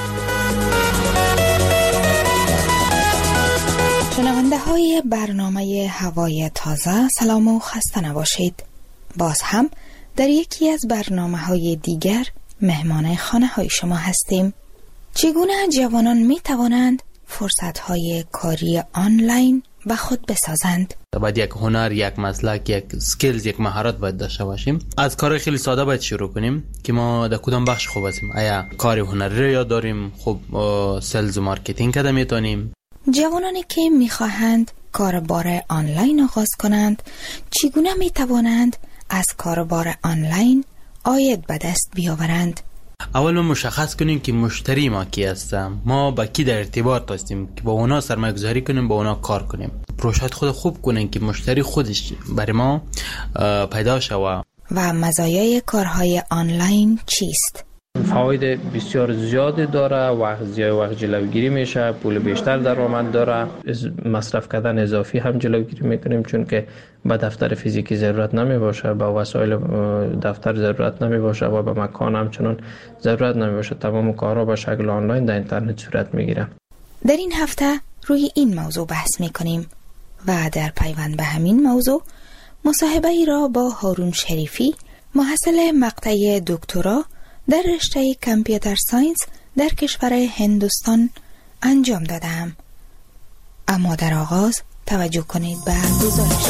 شنونده های برنامه هوای تازه، سلام و خسته نباشید. باز هم در یکی از برنامه های دیگر مهمان خانه های شما هستیم. چگونه جوانان می توانند فرصت های کاری آنلاین به خود بسازند؟ باید یک هنر، یک مسلک، یک سکیلز، یک مهارت باید داشته باشیم. از کار خیلی ساده باید شروع کنیم که ما در کدام بخش خوب هستیم. آیا کار هنری رو یاد داریم؟ خب سلز و مارکتینگ کده میتونیم. جوانانی که میخواهند کاربار آنلاین آغاز کنند، چگونه میتوانند از کاربار آنلاین آید به دست بیاورند. اول ما مشخص کنیم که مشتری ما کی هستم، ما با کی در ارتباط هستیم که با اونا سرمایه گذاری کنیم، با اونا کار کنیم. پروژه خود خوب کنیم که مشتری خودش برای ما پیدا شود. و مزایای کارهای آنلاین چیست؟ فواید بسیار زیادی داره، وقت زیاد وقت جلوگیری میشه، پول بیشتر درآمد داره، مصرف کردن اضافی هم جلوگیری میکنیم چون که به دفتر فیزیکی ضرورت نمی باشه، به وسایل دفتر ضرورت نمی باشه و به مکان هم چنان ضرورت نمی باشه. تمام کارها به شکل آنلاین در اینترنت صورت میگیره. در این هفته روی این موضوع بحث میکنیم و در پیوند به همین موضوع مصاحبه ای را با هارون شریفی، محصل مقطع دکترا در رشته کامپیوتر ساینس در کشور هندوستان انجام دادم. اما در آغاز توجه کنید به گزارش.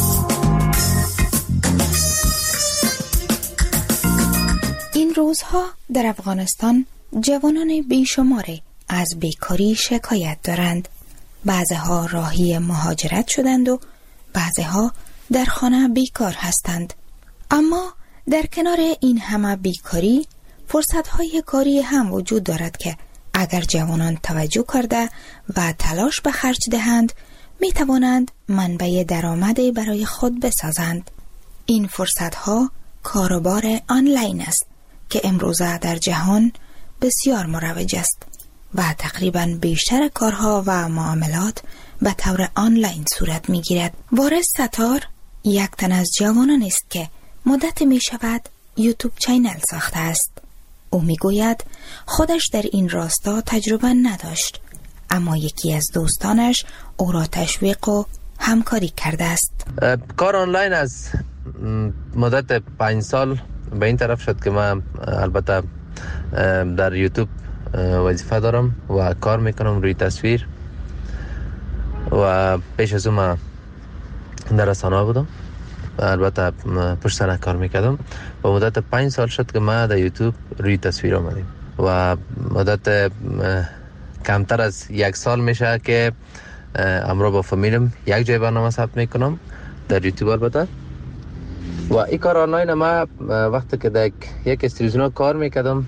این روزها در افغانستان جوانان بیشماری از بیکاری شکایت دارند. بعضها راهی مهاجرت شدند و بعضها در خانه بیکار هستند. اما در کنار این همه بیکاری فرصت‌های کاری هم وجود دارد که اگر جوانان توجه کرده و تلاش به خرج دهند می توانند منبع درآمدی برای خود بسازند. این فرصت‌ها کاروبار آنلاین است که امروزه در جهان بسیار مروج است و تقریباً بیشتر کارها و معاملات به طور آنلاین صورت می گیرد. وارث ستار یک تن از جوانان است که مدت می شود یوتیوب چینل ساخته است. او می گوید خودش در این راستا تجربه نداشت، اما یکی از دوستانش او را تشویق و همکاری کرده است. کار آنلاین از مدت پنج سال به این طرف شد که من البته در یوتیوب وظیفه دارم و کار میکنم روی تصویر و پیش از اون من در رسانه بودم و البته پشت صحنه کار میکردم و مدت پنج سال شد که من در یوتیوب روی تصویر آمدیم و مدت کمتر از یک سال میشه که امروز با فامیلم یک جای برنامه ثبت میکنم در یوتیوب. البته و این کار آنلاین ما وقتی که در یک استریزیون کار میکردم،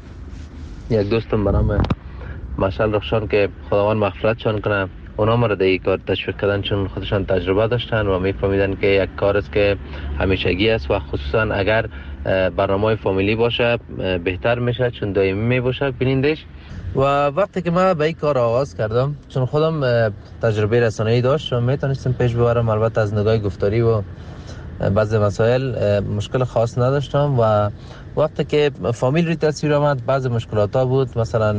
یک دوستم به نام مشعل رخشان که خداوند مغفرتشان کنه، اونا ما را در این کار تشویق کردن چون خودشان تجربه داشتن و میفهمیدن که یک کار است که همیشگی است و خصوصا اگر برنامه فامیلی باشه بهتر میشه چون دائمی میباشه بینندش. و وقتی که من به این کار آغاز کردم چون خودم تجربه رسانه‌ای داشت و میتونستم پیش ببرم، البته از نگاه گفتاری و بعضی مسائل مشکل خاص نداشتم و وقتی که فامیل روی تصویر آمد بعضی مشکلات ها بود، مثلا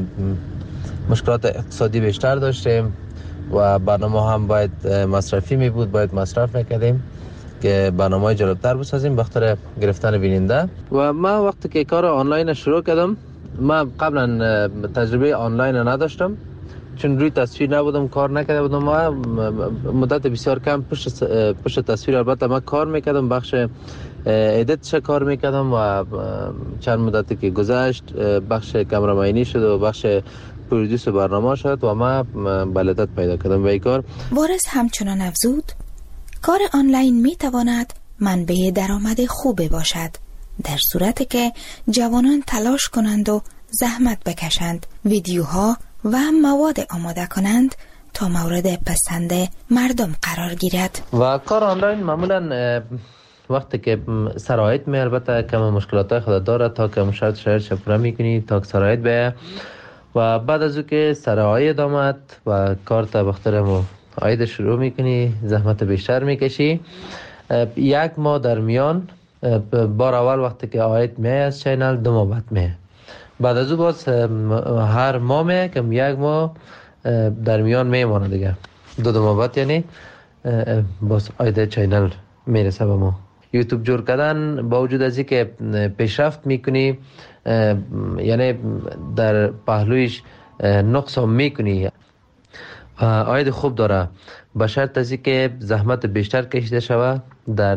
مشکلات اقتصادی بیشتر داشتیم و برنامه هم باید مصرفی می بود، باید مصرف میکردیم که برنامه جالبتر بسازیم بخاطر گرفتن بیننده. و من وقتی که کار آنلاین شروع کردم، من قبلا تجربه آنلاین نداشتم چون روی تصویر نبودم، کار نکرده بودم. ما مدت بسیار کم پشت پشت تصویر البته من کار میکردم، بخش ادیتش کار میکردم و چند مدتی که گذشت بخش کامرامانی شد و بخش پرودوس برنامه شد و ما بلدت پیدا کردم به این کار. وارث همچنان افزود کار آنلاین میتواند منبع درآمد خوبی باشد در صورتی که جوانان تلاش کنند و زحمت بکشند، ویدیوها و مواد آماده کنند تا مورد پسند مردم قرار گیرد. و کار آنلاین معمولا وقتی که سرایت می البته کم مشکلات خود داره تا که مشاهد شهر شپره میکنی تا که سرایت به و بعد از او که سرایت آمد و کار تا بختر مو آید شروع میکنی، زحمت بیشتر میکشی. یک ماه در میان بار اول وقتی که آید می از چینل دو ماه بعد می، بعد از او باز هر ماه می کم یک ماه در میان میمانه دیگه، دو دو ماه بعد یعنی باز آید چینل میرسه به ما. یوتیوب جور کردن با وجود از اینکه پیشرفت میکنی یعنی در پهلویش نقص هم میکنی، آید خوب داره به شرط از اینکه زحمت بیشتر کشیده شوه در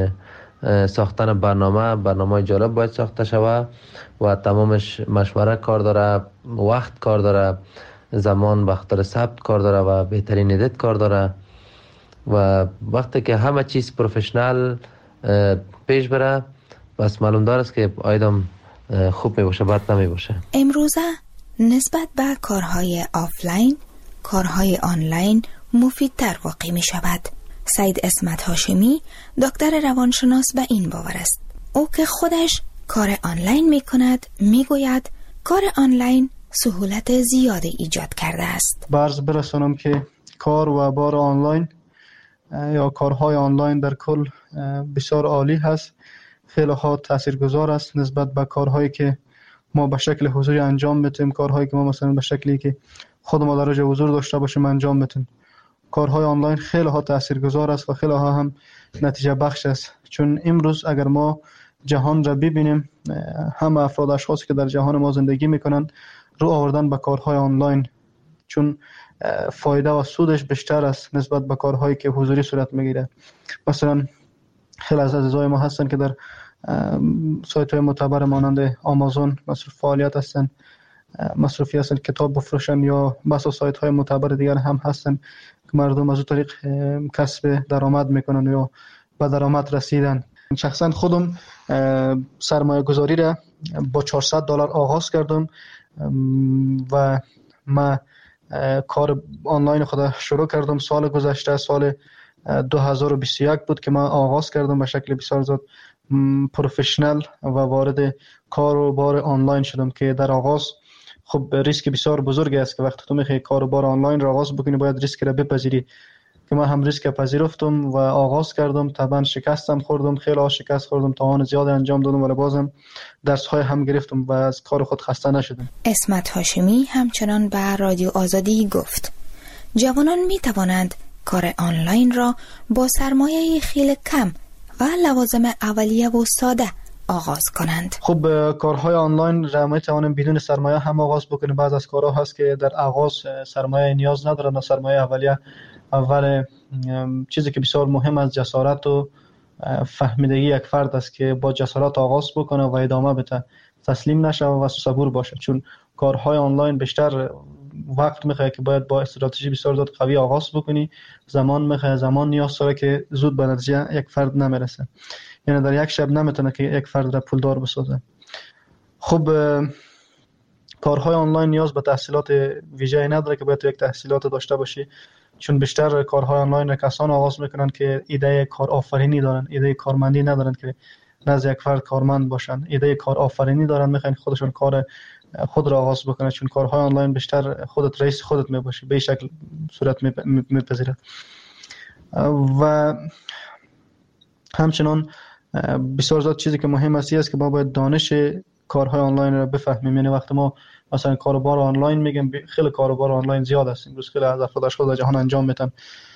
ساختن برنامه. برنامه جالب باید ساخته شوه و تمامش مشوره کار داره، وقت کار داره، زمان بخاطر ثبت کار داره و بهترین ادیت کار داره و وقتی که همه چیز پروفشنال پیش بره بس معلوم دار است که آیدم خوب می باشه، بد نمی باشه. امروزه نسبت به کارهای آفلاین کارهای آنلاین مفیدتر واقع می شود. سید اسمت هاشمی دکتر روانشناس به این باور است. او که خودش کار آنلاین می کند می گوید کار آنلاین سهولت زیادی ایجاد کرده است. برز برسانم که کار و بار آنلاین یا کارهای آنلاین در کل بسیار عالی هست. خیلی ها تاثیرگذار است نسبت به کارهایی که ما به شکل حضوری انجام میتیم، کارهایی که ما مثلا به شکلی که خود ما در جای حضور داشته باشیم انجام میتیم. کارهای آنلاین خیلی ها تاثیرگذار است و خیلی ها هم نتیجه بخش است، چون امروز اگر ما جهان را ببینیم، همه افراد اشخاصی که در جهان ما زندگی میکنن رو آوردن به کارهای آنلاین، چون فایده و سودش بیشتر است نسبت به کارهایی که حضوری صورت میگیره. مثلا خیلی از عزیزای ما هستن که در سایت های معتبر مانند آمازون مصرف فعالیت هستن، مصرفی هستن، کتاب بفروشن، یا بسا سایت های معتبر دیگر هم هستن که مردم از اون طریق کسب درآمد میکنن یا به درآمد رسیدن. شخصا خودم سرمایه گذاری را با چهارصد دلار آغاز کردم و من کار آنلاین خود شروع کردم سال گذشته، سال دو هزار و بیست و یک بود که من آغاز کردم به شکل بسیار زیاد پروفشنل و وارد کار و بار آنلاین شدم که در آغاز خب ریسک بسیار بزرگی است که وقتی تو میخوای کار و بار آنلاین را آغاز بکنی باید ریسک را بپذیری، که من هم ریسک پذیرفتم و آغاز کردم. طبعا شکستم خوردم، خیلی ها شکست خوردم، توان زیاد انجام دادم ولی بازم درس های هم گرفتم و از کار خود خسته نشدم. اسمت هاشمی همچنان به رادیو آزادی گفت جوانان می توانند کار آنلاین را با سرمایه خیلی کم و لوازم اولیه و ساده آغاز کنند. خب کارهای آنلاین را می توانیم بدون سرمایه هم آغاز بکنیم. بعض از کارها هست که در آغاز سرمایه نیاز ندارن، سرمایه اولیه. اول چیزی که بسیار مهم است جسارت و فهمیدگی یک فرد است که با جسارت آغاز بکنه و ادامه بده، تسلیم نشه و صبور باشه، چون کارهای آنلاین بیشتر وقت میخواد که باید با استراتژی بسیار زیاد قوی آغاز بکنی، زمان میخواد، زمان نیاز داره که زود به نتیجه یک فرد نمیرسه، یعنی در یک شب نمیتونه که یک فرد را پولدار بسازه. خب کارهای آنلاین نیاز به تحصیلات ویژه‌ای نداره که باید یک تحصیلات داشته باشی، چون بیشتر کارهای آنلاین را کسان آغاز میکنن که ایده کار آفرینی دارن، ایده کارمندی ندارن که نزد یک فرد کارمند باشن، ایده کار آفرینی دارن، میخوان خودشون کار خود را آغاز بکنه، چون کارهای آنلاین بیشتر خودت رئیس خودت میباشی، به شکل صورت میپذیره. و همچنان بسیار زیاد چیزی که مهم است است که ما باید دانش کارهای آنلاین را بفهمیم. یعنی وقتی ما مثلا کاروبار آنلاین میگم، خیلی کاروبار آنلاین زیاد است امروز، خیلی از افراد اشخاص در جهان انجام میدن.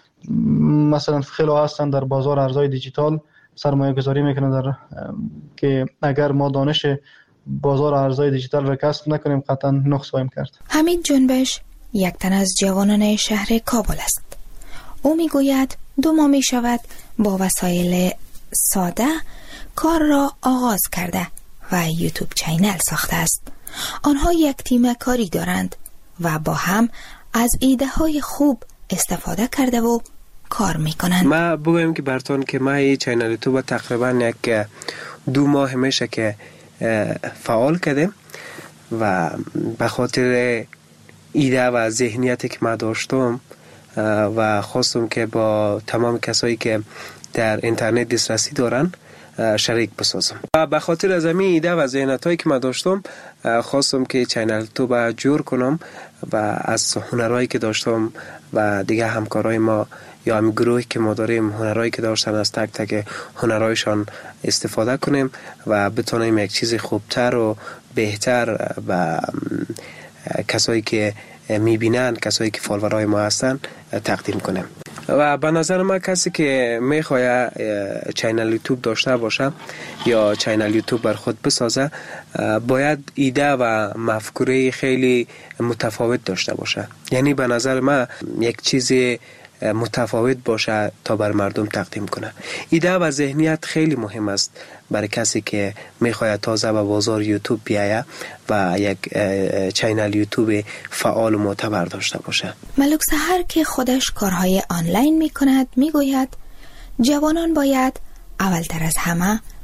مثلا خیلی هستن در بازار ارزهای دیجیتال سرمایه گذاری میکنن در که اگر ما دانش بازار ارزهای دیجیتال را کسب نکنیم قطعا نقص خواهیم کرد. حمید جنبش یک تن از جوانان شهر کابل است. او میگوید دو ماه می شود با وسایل ساده کار را آغاز کرده و یوتیوب چینل ساخته است. آنها یک تیم کاری دارند و با هم از ایده های خوب استفاده کرده و کار میکنند. ما بگویم که براتون که ما این چینل یوتیوب تقریبا یک دو ماه میشه که فعال کردیم و به خاطر ایده و ذهنیتی که ما داشتم و خواستم که با تمام کسایی که در اینترنت دسترسی دارن شریک بسازم و به خاطر از همین ایده و ذهنیتایی که ما داشتم خواستم که چینل یوتیوب جور کنم و از هنرهایی که داشتم و دیگه همکارای ما یا هم گروهی که ما داریم هنرهایی که داشتن از تک تک هنرهایشان استفاده کنیم و بتونیم یک چیز خوبتر و بهتر و کسایی که میبینن، کسایی که فالوورای ما هستن تقدیم کنیم. و به نظر من کسی که میخواد چینل یوتیوب داشته باشه یا چینل یوتیوب بر خود بسازه باید ایده و مفکوره خیلی متفاوت داشته باشه. یعنی به نظر من یک چیز متفاوت باشه تا بر مردم تقدیم کنه. ایده و ذهنیت خیلی مهم است برای کسی که میخواد تازه به بازار یوتیوب بیایه و یک چینل یوتیوب فعال و معتبر داشته باشه. ملک سحر که خودش کارهای آنلاین میکند میگوید جوانان باید اولتر از همه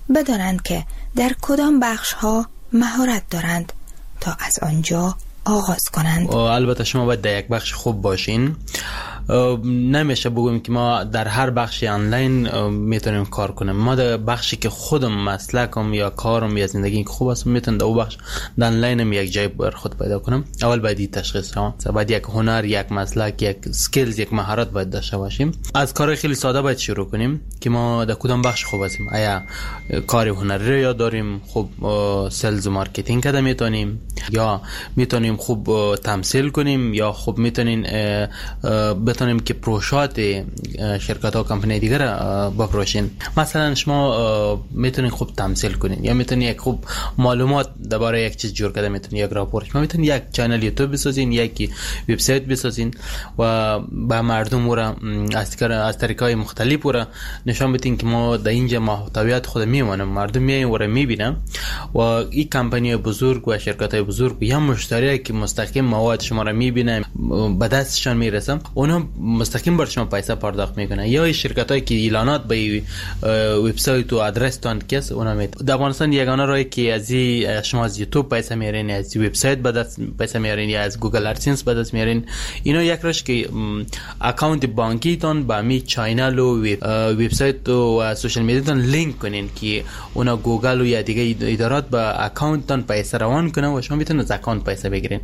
بدانند که در کدام بخش ها مهارت دارند تا از آنجا آغاز کنند. البته شما باید در یک بخش خوب باشین. نمیشه بگویم که ما در هر بخش آنلاین میتونیم کار کنیم. ما در بخشی که خودم مسلکم یا کارم یا زندگی که خوب است میتونم در اون بخش در آنلاینم یک جای بر خود پیدا کنم. اول باید این تشخیص ها، باید یک هنر، یک مسلک، یک سکیلز، یک مهارت باید داشته باشیم. از کار خیلی ساده باید شروع کنیم که ما در کدام بخش خوب هستیم. آیا کار هنری رو یاد داریم، خوب سلز و مارکتینگ کده میتونیم، یا میتونیم خوب تمثیل کنیم، یا خوب میتونیم بتونیم که پروژات شرکت ها کمپانی دیگر بپروشین. مثلا شما میتونین خوب تمثیل کنین، یا میتونین یک خوب معلومات درباره یک چیز جور کرده میتونین یک راپورت، شما میتونین یک چنل یوتیوب بسازین، یک وبسایت بسازین و با مردم را از از طریقای مختلف را نشان بدین که ما در اینجا محتویات خود میمونم، مردم میاین و را میبینن و این کمپانی بزرگ و شرکت های بزرگ یا مشتری که مستقیم مواد شما را میبینن به دستشان میرسن، اونا مستقیم بر شما پیسه پرداخت میکنن. یا شرکت هایی که اعلانات به وبسایت و آدرس تان کس اونا میده. در افغانستان یگانه راهی که از شما از یوتیوب پیسه میارین، از وبسایت به دست پیسه میارین، یا از گوگل ادسنس به دست میارین. اینا یک راهش که اکانت بانکی تان با می چینل و وبسایت و سوشال میدیا تان لینک کنین که اونا گوگل و یا دیگه ادارات با اکانت تان پیسه روان کنن و شما میتونید از اکانت پیسه بگیرین.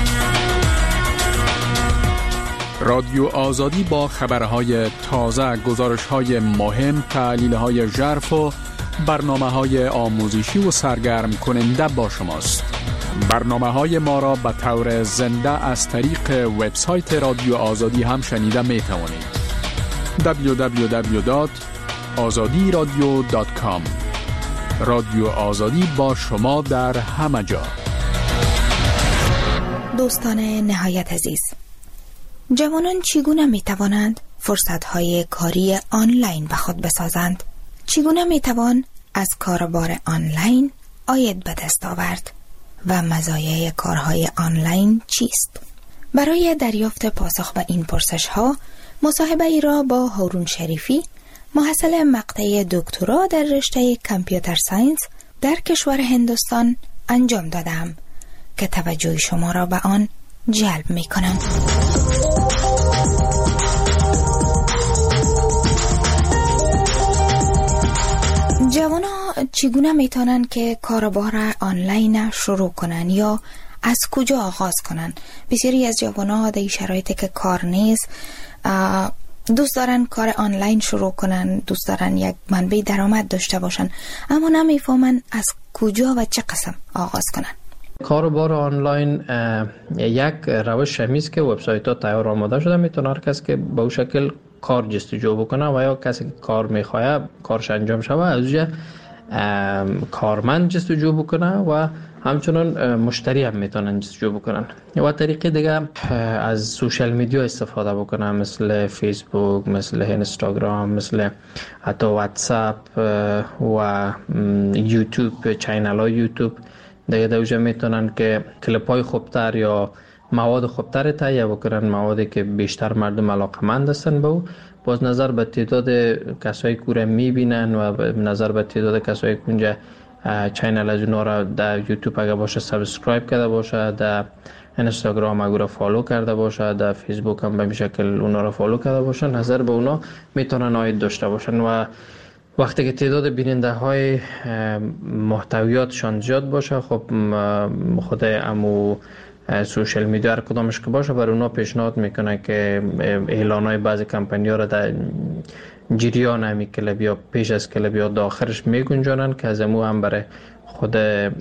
رادیو آزادی با خبرهای تازه، گزارش‌های مهم، تحلیل‌های ژرف و برنامه‌های آموزشی و سرگرم کننده با شماست. برنامه‌های ما را به طور زنده از طریق وبسایت رادیو آزادی هم شنیده می‌توانید. دبلیو دبلیو دبلیو دات آزادی رادیو دات کام. رادیو آزادی با شما در همه جا. دوستان نهایت عزیز، جوانان چگونه می توانند فرصت‌های کاری آنلاین به خود بسازند؟ چگونه می توان از کاربار آنلاین عاید به دست آورد و مزایای کارهای آنلاین چیست؟ برای دریافت پاسخ به این پرسش‌ها مصاحبه ای را با هارون شریفی، محصل مقطع دکترا در رشته کامپیوتر ساینس در کشور هندوستان انجام دادم که توجه شما را به آن جلب می کنم. جوانا چگونه میتونن که کاربار آنلاین شروع کنن یا از کجا آغاز کنن؟ بسیاری از جوانا در شرایطی که کار نیست دوست دارن کار آنلاین شروع کنن، دوست دارن یک منبع درآمد داشته باشن، اما نمیفهمن از کجا و چه قسم آغاز کنن. کاربار آنلاین یک روش همیست که وبسایت ها تیار آماده شده، میتونه هر کس که به اون شکل کار جستجو بکنه و یا کسی که کار میخواه کارش انجام شود از اونجا کارمند جستجو بکنه و همچنان مشتری هم میتونن جستجو بکنن. و طریقه دیگه از سوشال میدیا استفاده بکنن، مثل فیسبوک، مثل اینستاگرام، مثل حتی واتساپ و یوتیوب، چینل های یوتیوب. دیگه دوجه میتونن که کلیپ های خوبتر یا مواد خوبتر تهیه بکنن، موادی که بیشتر مردم علاقمند هستن به او. باز نظر به تعداد کسایی که رو میبینن و نظر به تعداد کسایی که اونجا چینل از اونا را در یوتیوب اگه باشه سابسکرایب کرده باشه، در اینستاگرام اگه را فالو کرده باشه، در فیسبوک هم به شکل اونا را فالو کرده باشه، نظر به اونا میتونن عاید داشته باشن. و وقتی که تعداد بیننده های محتویاتشان زیاد باشه، خب خود امو سوشال میدیا هر کدامش که باشه بر اونا پیشنهاد میکنه که اعلان های بعضی کمپانی ها را در جریان همی کلب یا پیش از کلب یا داخلش میگنجانن که از امو هم برای خود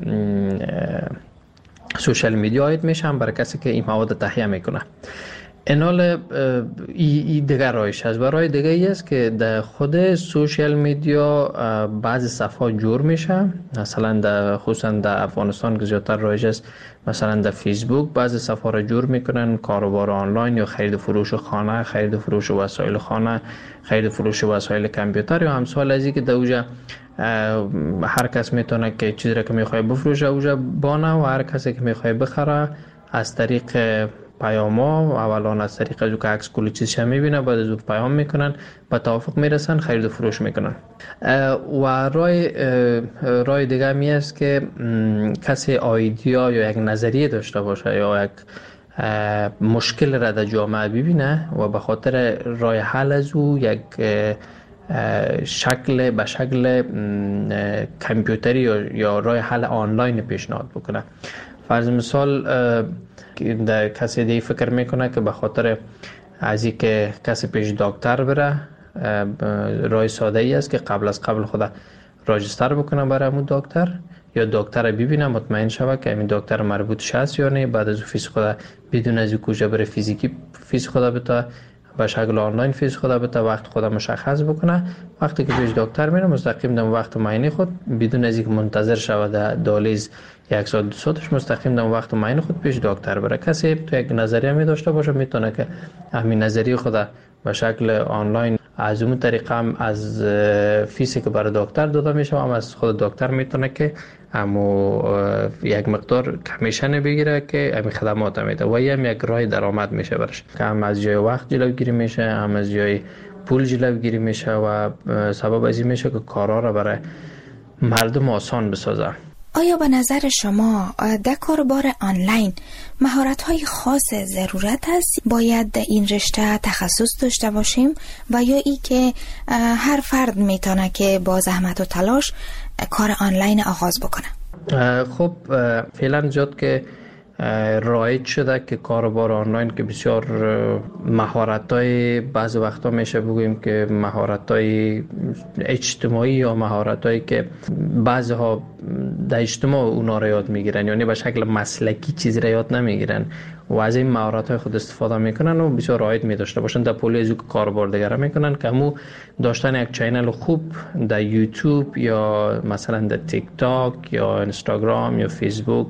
سوشال میدیا عاید میشه، هم برای کسی که این مواد تهیه میکنه. اینال ای دیگر رایش هست. برای دیگه ای است که در خود سوشال میدیا بعضی صفحات جور میشه، مثلا در خصوصا در افغانستان که زیادتر رایج است، مثلا در فیسبوک بعضی صفحات را جور میکنن، کاروبار آنلاین یا خرید فروش خانه، خرید فروش وسایل خانه، خرید فروش وسایل کامپیوتر یا همسال از این که در اوجا هر کس میتونه که چیزی را که میخواد بفروشه اوجا بانه و هر کسی که میخواد بخره از طریق پیاما اولان از طریق از که عکس کلی چیزش میبینه، بعد از او پیام میکنن، به توافق میرسن، خرید و فروش میکنن. و رای رای دیگه می است که کسی ایدیا یا یک نظریه داشته باشه یا یک مشکل را در جامعه ببینه و به خاطر رای حل از او یک شکل به شکل کامپیوتری یا رای حل آنلاین پیشنهاد بکنه. فرض مثال در کسی دیگه فکر میکنه که به خاطر از اینکه کسی پیش دکتر بره، رای ساده ای است که قبل از قبل خود راجستر بکنه برای همون دکتر، یا دکتر ببینه مطمئن شوه که همین دکتر مربوطش هست یا نه، بعد از فیس خود بدون از کجا بره فیزیکی فیس خود بتا به شکل آنلاین فیس خود بتا وقت خود مشخص بکنه. وقتی که پیش دکتر میره مستقیم در وقت معاینه خود بدون از اینکه منتظر شوه در دالیز یک ساعت دو ساعتش مستقیم در وقت معاینه خود پیش دکتر بره. کسی تو یک نظریه می داشته باشه میتونه که همین نظریه خود به شکل آنلاین از اون طریقه هم از فیسی که برای دکتر داده میشه هم از خود دکتر میتونه که اما یک مقدار کمیشن بگیره که همین خدمات میده و هم یک راه درآمد میشه برش، که هم از جای وقت جلوگیری میشه، هم از جای پول جلوگیری میشه و سبب از این میشه که کارها را برای مردم آسان بسازه. آیا به نظر شما در کاربار آنلاین مهارت‌های خاص ضرورت است؟ باید در این رشته تخصص داشته باشیم و یا ای که هر فرد میتونه که با زحمت و تلاش کار آنلاین آغاز بکنه؟ خب فعلا جد که رایج شده که کاربار آنلاین که بسیار مهارت‌های بعض وقتا میشه بگوییم که مهارت‌های اجتماعی یا مهارت‌هایی که بعضها در اجتماع اونا را یاد میگیرن، یعنی به شکل مسلکی چیزی را یاد نمیگیرن و از این مهارت‌های خود استفاده میکنن و بسیار رایج می داشته باشن در پولی از کاربار دیگر میکنن که همو داشتن یک چینل خوب در یوتیوب یا مثلا در تیک تاک یا اینستاگرام یا فیسبوک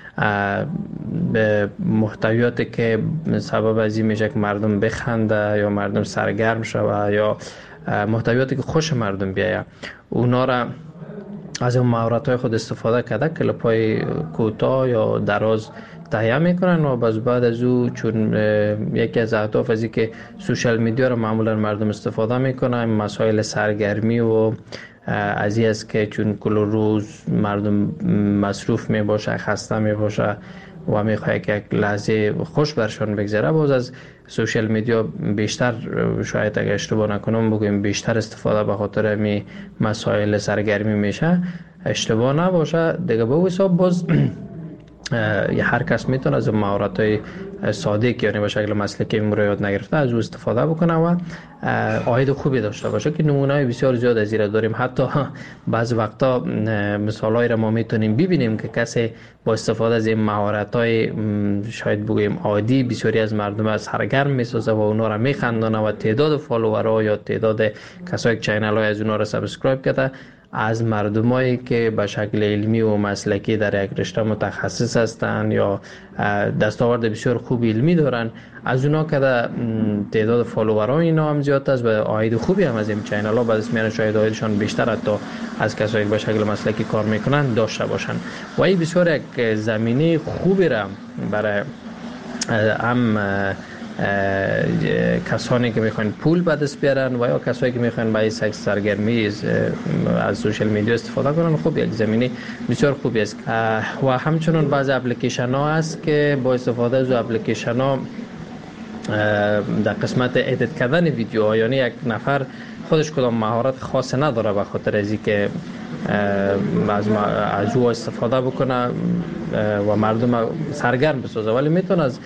به محتویاتی که سبب از این میشه که مردم بخنده یا مردم سرگرم شوه یا محتویاتی که خوش مردم بیایه، اونا را از اون مهارت‌های خود استفاده کرده کلیپ‌های کوتاه یا دراز تهیه میکنن و باز بعد از او چون یکی از اهداف از این که سوشال میدیا را معمولا مردم استفاده میکنن، مسائل سرگرمی و از این است که چون کل روز مردم مصروف می باشه، خسته می باشه و می خواهد که یک لحظه خوش برشان بگذره، باز از سوشال میدیا بیشتر، شاید اگر اشتباه نکنم بگویم بیشتر استفاده به خاطر می مسائل سرگرمی میشه. اشتباه نباشه دیگه به حساب باز هر کس میتونه از مهارت‌های ساده که یعنی به شکل مسلکی مراد نگرفته از او استفاده بکنه و عاید خوبی داشته باشه که نمونه‌های بسیار زیاد از این داریم. حتی بعض وقتا مثالایی را ما میتونیم ببینیم که کسی با استفاده از این مهارت‌های شاید بگوییم عادی بسیاری از مردم از سرگرم میسازه و اونا را میخندانه و تعداد فالوورها یا تعداد کسایی که چینل‌های از اونا را سابسکرایب کرده از مردمایی که به شکل علمی و مسلکی در یک رشته متخصص هستند یا دستاورد بسیار خوب علمی دارن، از اونا که تعداد فالوورها اینا هم زیاد است و عاید خوبی هم از این چینل ها بعد از میان شاید عایدشان بیشتر حتی از کسایی که به شکل مسلکی کار میکنن داشته باشن و این بسیار یک زمینه خوبی را برای هم کسانی که میخوان پول به دست بیارن و یا کسایی که میخوان برای سکس سرگرمی از سوشال میدیا استفاده کنن، خب یک زمینه بسیار خوبی است. و همچنین بعضی اپلیکیشن ها هست که با استفاده از اپلیکیشن ها در قسمت ادیت کردن ویدیوها، یعنی یک نفر خودش کدام مهارت خاص نداره به خاطر از اینکه از از او استفاده بکنه و مردم سرگرم بسازه، ولی میتونه از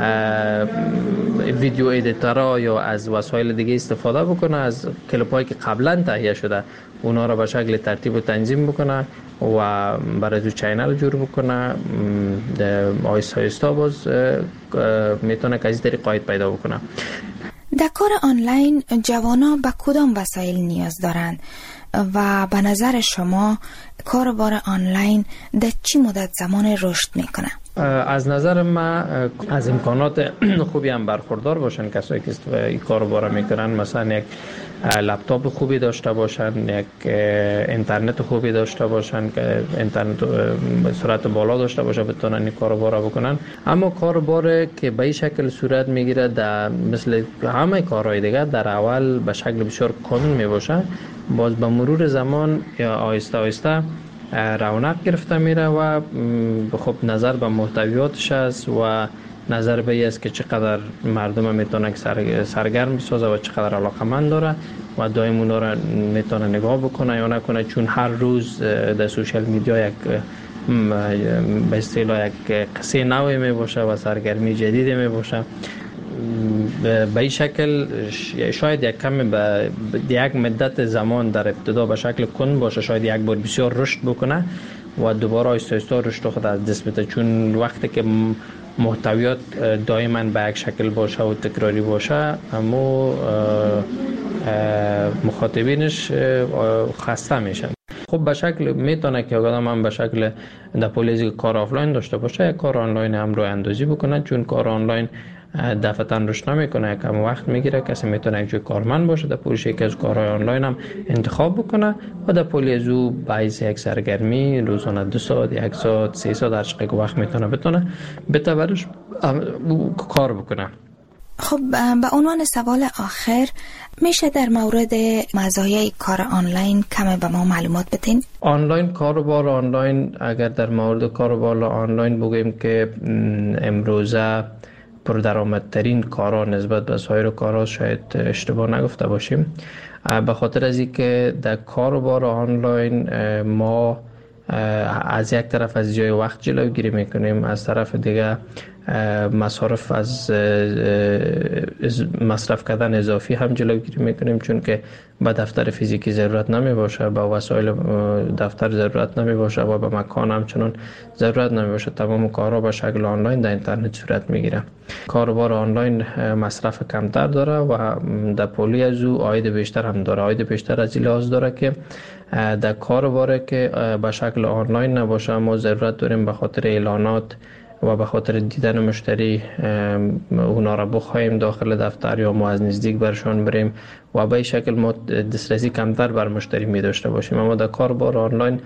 ویدیو ادیتورها یا از وسایل دیگه استفاده بکنه، از کلیپ‌هایی که قبلا تهیه شده اونا را به شکل ترتیب و تنظیم بکنه و برای تو چینل جور بکنه. آیستا آیستا باز میتونه که از این طریق عاید پیدا بکنه. در کار آنلاین جوانا به کدام وسایل نیاز دارند و به نظر شما کاربار آنلاین در چی مدت زمان رشد میکنه؟ از نظر من از امکانات خوبی هم برخوردار باشن کسایی که این کارو باره میکنن، مثلا یک لپتاپ خوبی داشته باشن، یک اینترنت خوبی داشته باشن که اینترنت سرعت بالا داشته باشه بتونن این کارو باره بکنن. اما کار باره که به این شکل صورت میگیره در مثل همه کارهای دیگه در اول به شکل بسیار کند میباشه، باز به مرور زمان یا آهسته آهسته رونق گرفته میره و خب نظر به محتویاتش است و نظر به این است که چقدر مردم میتونه سرگرم بسازه و چقدر علاقمند داره و دائم اونا را میتونه نگاه بکنه یا نکنه، چون هر روز در سوشال میدیا یک به اصطلاح یک قصه نوی می باشه و سرگرمی جدیدی می باشه. به این شکل شاید یک کم به یک مدت زمان در ابتدا به شکل کند باشه، شاید یک بار بسیار رشد بکنه و دوباره آهسته آهسته رشد خود از دست بده، چون وقتی که محتویات دائما به یک شکل باشه و تکراری باشه اما مخاطبینش خسته میشن. خب به شکل میتونه که آدم هم به شکل در پولیزی کار آفلاین داشته باشه، یک کار آنلاین هم رو اندازی بکنه، چون کار آنلاین دفعتاً رشد نمیکنه، کم وقت میگیره. کسی میتونه یک جای کارمند باشه در پولیش یکی از کارهای آنلاین هم انتخاب بکنه و در پولیز او باعث یک سرگرمی روزانه دو ساعت، یک ساعت، سه ساعت هر چقدر وقت میتونه بتونه بتورش کار بکنه. خب به عنوان سوال آخر میشه در مورد مزایای کار آنلاین کم به ما معلومات بدین؟ آنلاین کاروبار آنلاین، اگر در مورد کاروبار آنلاین بگیم که امروزه پردرآمدترین کارا نسبت به سایر کارا، شاید اشتباه نگفته باشیم، به خاطر از اینکه در کاروبار آنلاین ما از یک طرف از جای وقت جلوگیری میکنیم، از طرف دیگه مصارف از مصرف کردن اضافی هم جلوگیری میکنیم، چون که به دفتر فیزیکی ضرورت نمی باشه، به وسایل دفتر ضرورت نمی باشه و به مکان هم چنان ضرورت نمی باشه. تمام کارها به شکل آنلاین در اینترنت صورت میگیره. کاروبار آنلاین مصرف کمتر داره و در پولی از او عاید بیشتر هم داره. عاید بیشتر از این لحاظ داره که در کاروبار که به شکل آنلاین نباشه ما ضرورت داریم به خاطر اعلانات و به خاطر دیدن مشتری اونا را بخوایم داخل دفتر یا ما از نزدیک برشان بریم و به این شکل ما دسترسی کمتر بر مشتری می داشته باشیم. اما در کاربار آنلاین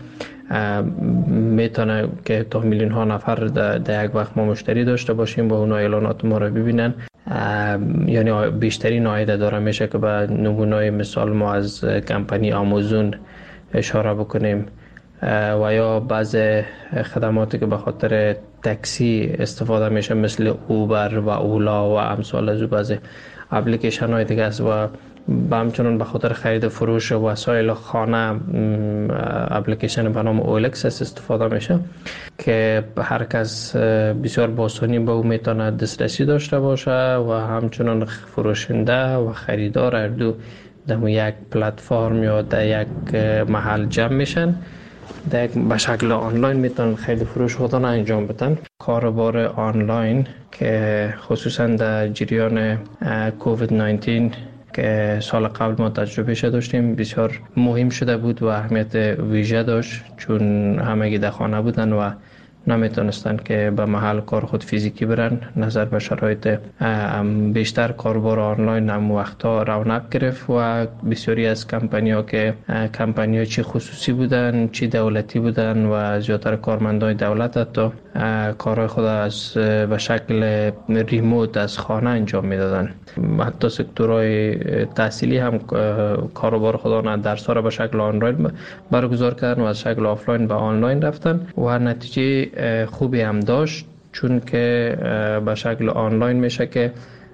میتونه که تا میلیون ها نفر در یک وقت ما مشتری داشته باشیم و اونا اعلانات ما را ببینن، یعنی بیشترین عاید داره. میشه که به نمونه مثال ما از کمپانی آمازون اشاره بکنیم و یا بعض خدماتی که به خاطر تاکسی استفاده میشه مثل اوبر و اولا و امثال از بعض اپلیکیشن های دیگه است و با همچنان به خاطر خرید فروش وسایل خانه اپلیکیشن به نام اولکس استفاده میشه که هر کس بسیار با آسانی به او میتونه دسترسی داشته باشه و همچنان فروشنده و خریدار هر دو در یک پلتفرم یا در یک محل جمع میشن، در به شکل آنلاین میتونن خیلی فروش خودان انجام بدن. کاروبار آنلاین که خصوصا در جریان کووید نوزده که سال قبل ما تجربه شده داشتیم بسیار مهم شده بود و اهمیت ویژه داشت، چون همگی در خانه بودن و نمیتونستن که به محل کار خود فیزیکی برن. نظر به شرایط بیشتر کاربار آنلاین هم وقتا رونق گرفت و بسیاری از کمپانی ها که کمپانی ها چی خصوصی بودن چی دولتی بودن و زیادتر کارمندان دولت حتی کارهای خود از به شکل ریموت از خانه انجام میدادن. حتی سکتورهای تحصیلی هم کاروبار خودان درس ها را به شکل آنلاین برگزار کردن و از شکل آفلاین به آنلاین رفتن و نتیجه خوبی هم داشت، چون که به شکل آنلاین میشه که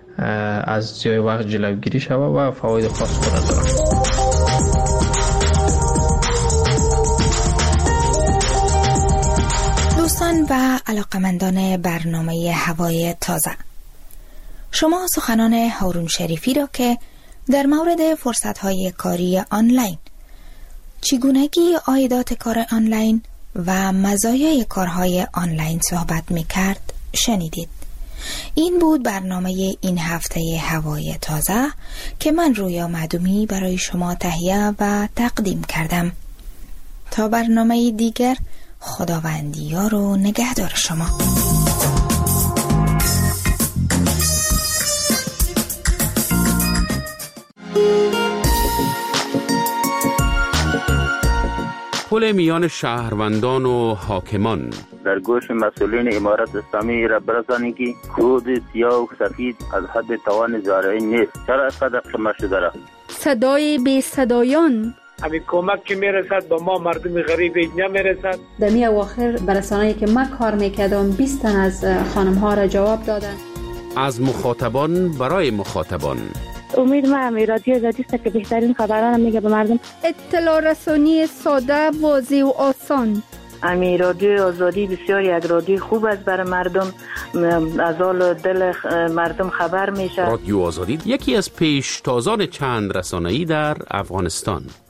از جای وقت جلوگیری شود و فواید خاص خود داره. دوستان و علاقمندان برنامه هوای تازه، شما سخنان هارون شریفی را که در مورد فرصت‌های کاری آنلاین، چگونگی عایدات کار آنلاین و مزایای کارهای آنلاین صحبت می‌کرد شنیدید. این بود برنامه این هفته هوای تازه که من رویا معدومی برای شما تهیه و تقدیم کردم. تا برنامه دیگر، خداوندی یار و نگهدار شما. پل میان شهروندان و حاکمان. در گوش مسئولین امارت اسلامی را برسانید که کود سیاه و سفید از حد توان زارعی نیست. چرا اینقدر قمه شده را؟ صدای بی صدایان. همین کمک که میرسد به ما مردم غریب نمیرسد. در می اواخر برسانه‌ای که من کار میکردم بیست تن از خانم ها را جواب دادن. از مخاطبان برای مخاطبان. امید ما همی رادیو آزادی است که بهترین خبران میگه به مردم. اطلاع رسانی ساده، واضح و آسان. امی رادیو آزادی بسیار یک رادیو خوب است برای مردم، از حال دل مردم خبر میشه. رادیو آزادی یکی از پیشتازان چند رسانه‌ای در افغانستان.